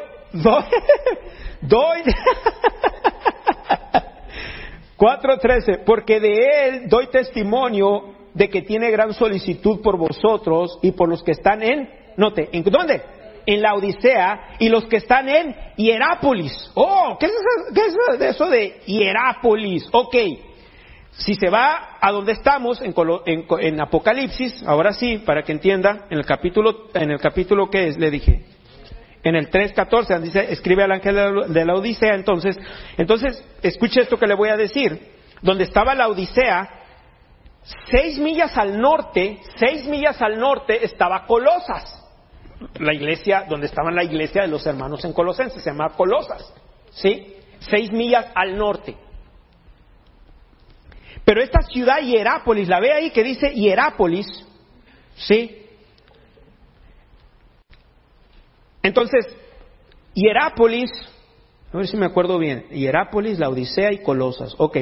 [SPEAKER 3] 4:13, porque de él doy testimonio de que tiene gran solicitud por vosotros y por los que están ¿en dónde? En la Odisea, y los que están en Hierápolis. Oh, ¿qué es eso de Hierápolis? Ok, si se va a donde estamos, en Apocalipsis, ahora sí, para que entienda, en el capítulo ¿qué es? Le dije. En el 3:14 dice, escribe al ángel de la Odisea. Entonces, escuche esto que le voy a decir. Donde estaba la Odisea, 6 millas al norte estaba Colosas. La iglesia, donde estaba la iglesia de los hermanos en Colosenses, se llama Colosas. ¿Sí? 6 millas al norte. Pero esta ciudad Hierápolis, la ve ahí que dice Hierápolis, ¿sí? Entonces, Hierápolis, a ver si me acuerdo bien, Hierápolis, Laodicea y Colosas, ok.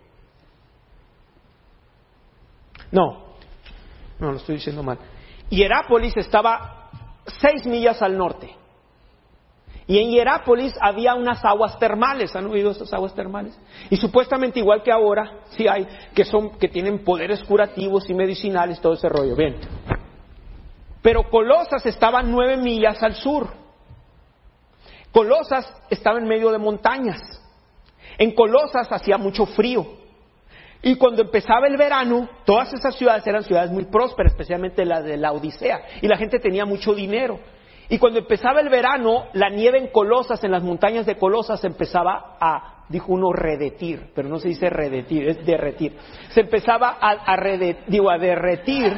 [SPEAKER 3] No, lo estoy diciendo mal. Hierápolis estaba 6 millas al norte. Y en Hierápolis había unas aguas termales. ¿Han oído esas aguas termales? Y supuestamente igual que ahora, sí hay, que tienen poderes curativos y medicinales, todo ese rollo. Bien. Pero Colosas estaba 9 millas al sur. Colosas estaba en medio de montañas. En Colosas hacía mucho frío. Y cuando empezaba el verano, todas esas ciudades eran ciudades muy prósperas, especialmente la de Laodicea. Y la gente tenía mucho dinero. Y cuando empezaba el verano, la nieve en Colosas, en las montañas de Colosas, empezaba a, dijo uno, redetir, pero no se dice redetir, es derretir. Se empezaba a derretir.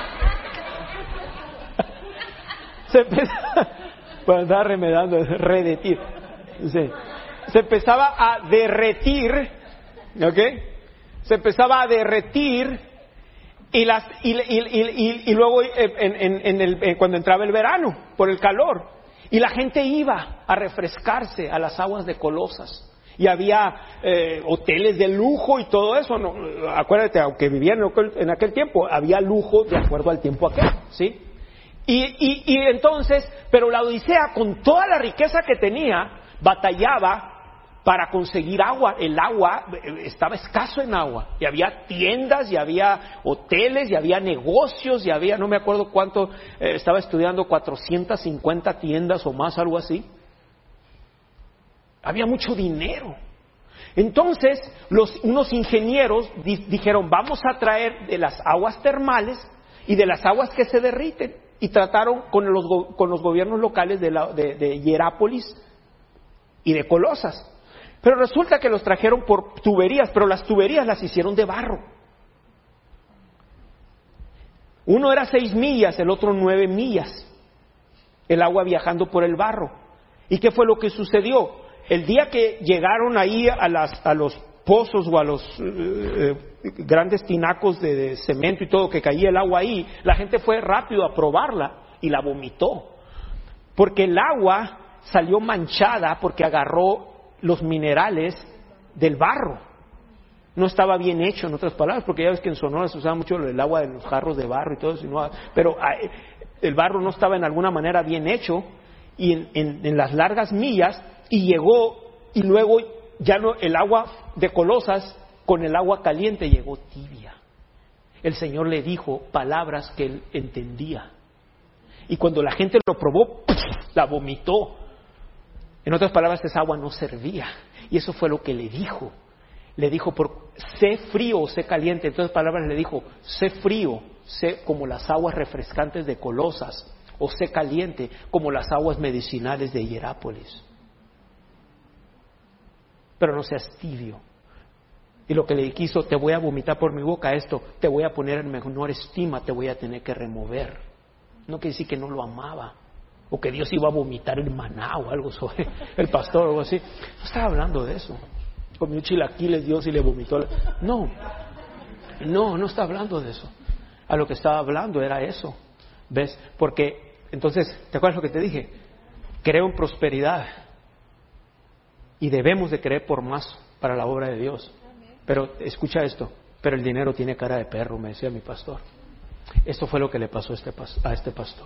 [SPEAKER 3] Se empezaba, bueno, andaba remedando, redetir. Sí. Se empezaba a derretir, ¿ok? Se empezaba a derretir. Y luego cuando entraba el verano, por el calor, y la gente iba a refrescarse a las aguas de Colosas, y había hoteles de lujo y todo eso. No, acuérdate, aunque vivían en aquel tiempo, había lujo de acuerdo al tiempo aquel, ¿sí? Y entonces, pero la Odisea, con toda la riqueza que tenía, batallaba para conseguir agua. El agua estaba escaso en agua, y había tiendas, y había hoteles, y había negocios, y había, no me acuerdo cuánto, estaba estudiando 450 tiendas o más, algo así. Había mucho dinero. Entonces, unos ingenieros dijeron, vamos a traer de las aguas termales y de las aguas que se derriten, y trataron con los gobiernos locales de Hierápolis y de Colosas. Pero resulta que los trajeron por tuberías, pero las tuberías las hicieron de barro. Uno era 6 millas, el otro 9 millas, el agua viajando por el barro. ¿Y qué fue lo que sucedió? El día que llegaron ahí a los pozos o a los grandes tinacos de cemento y todo, que caía el agua ahí, la gente fue rápido a probarla y la vomitó. Porque el agua salió manchada porque agarró los minerales del barro. No estaba bien hecho, en otras palabras, porque ya ves que en Sonora se usaba mucho el agua de los jarros de barro y todo eso, pero el barro no estaba en alguna manera bien hecho, y en las largas millas, y llegó, y luego ya no, el agua de Colosas con el agua caliente llegó tibia. El Señor le dijo palabras que él entendía, y cuando la gente lo probó, la vomitó. En otras palabras, esa agua no servía. Y eso fue lo que le dijo. Le dijo, sé frío o sé caliente. En otras palabras, le dijo, sé frío, sé como las aguas refrescantes de Colosas, o sé caliente como las aguas medicinales de Hierápolis. Pero no seas tibio. Y lo que le quiso, te voy a vomitar por mi boca esto, te voy a poner en menor estima, te voy a tener que remover. No quiere decir que no lo amaba, o que Dios iba a vomitar el maná o algo sobre el pastor o algo así. No estaba hablando de eso. Comió chilaquiles Dios y le vomitó. No está hablando de eso. A lo que estaba hablando era eso. ¿Ves? Porque, entonces, ¿te acuerdas lo que te dije? Creo en prosperidad. Y debemos de creer por más para la obra de Dios. Pero, escucha esto, pero el dinero tiene cara de perro, me decía mi pastor. Esto fue lo que le pasó a este pastor.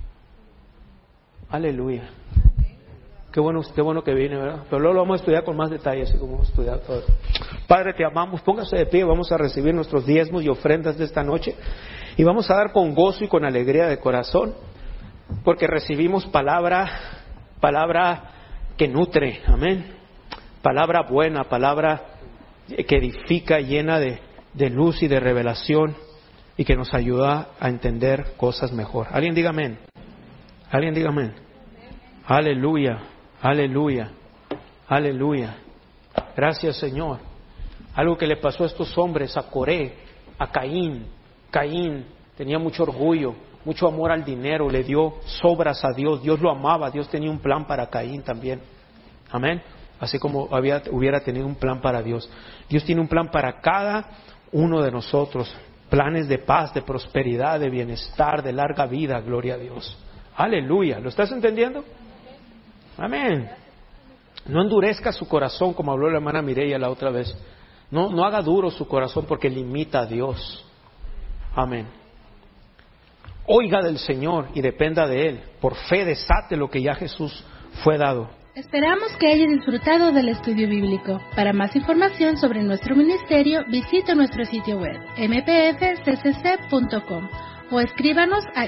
[SPEAKER 3] Aleluya. Qué bueno que viene, ¿verdad? Pero luego lo vamos a estudiar con más detalle, así como hemos estudiado todo. Padre, te amamos. Póngase de pie, vamos a recibir nuestros diezmos y ofrendas de esta noche. Y vamos a dar con gozo y con alegría de corazón, porque recibimos palabra que nutre, amén. Palabra buena, palabra que edifica, llena de luz y de revelación, y que nos ayuda a entender cosas mejor. Alguien diga amén. Alguien diga amén. Aleluya, aleluya, aleluya. Gracias, Señor. Algo que le pasó a estos hombres, a Coré, a Caín. Caín tenía mucho orgullo, mucho amor al dinero, le dio sobras a Dios. Dios lo amaba, Dios tenía un plan para Caín también. Amén. Así como hubiera tenido un plan para Dios. Dios tiene un plan para cada uno de nosotros planes de paz, de prosperidad, de bienestar, de larga vida, gloria a Dios. Aleluya, ¿lo estás entendiendo? Amén. No endurezca su corazón como habló la hermana Mireya la otra vez. No haga duro su corazón porque limita a Dios. Amén. Oiga del Señor y dependa de Él. Por fe desate lo que ya Jesús fue dado.
[SPEAKER 2] Esperamos que haya disfrutado del estudio bíblico. Para más información sobre nuestro ministerio, visite nuestro sitio web mpfccc.com o escríbanos a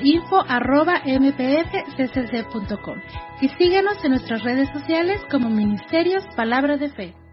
[SPEAKER 2] info@mpfccc.com y síganos en nuestras redes sociales como Ministerios Palabra de Fe.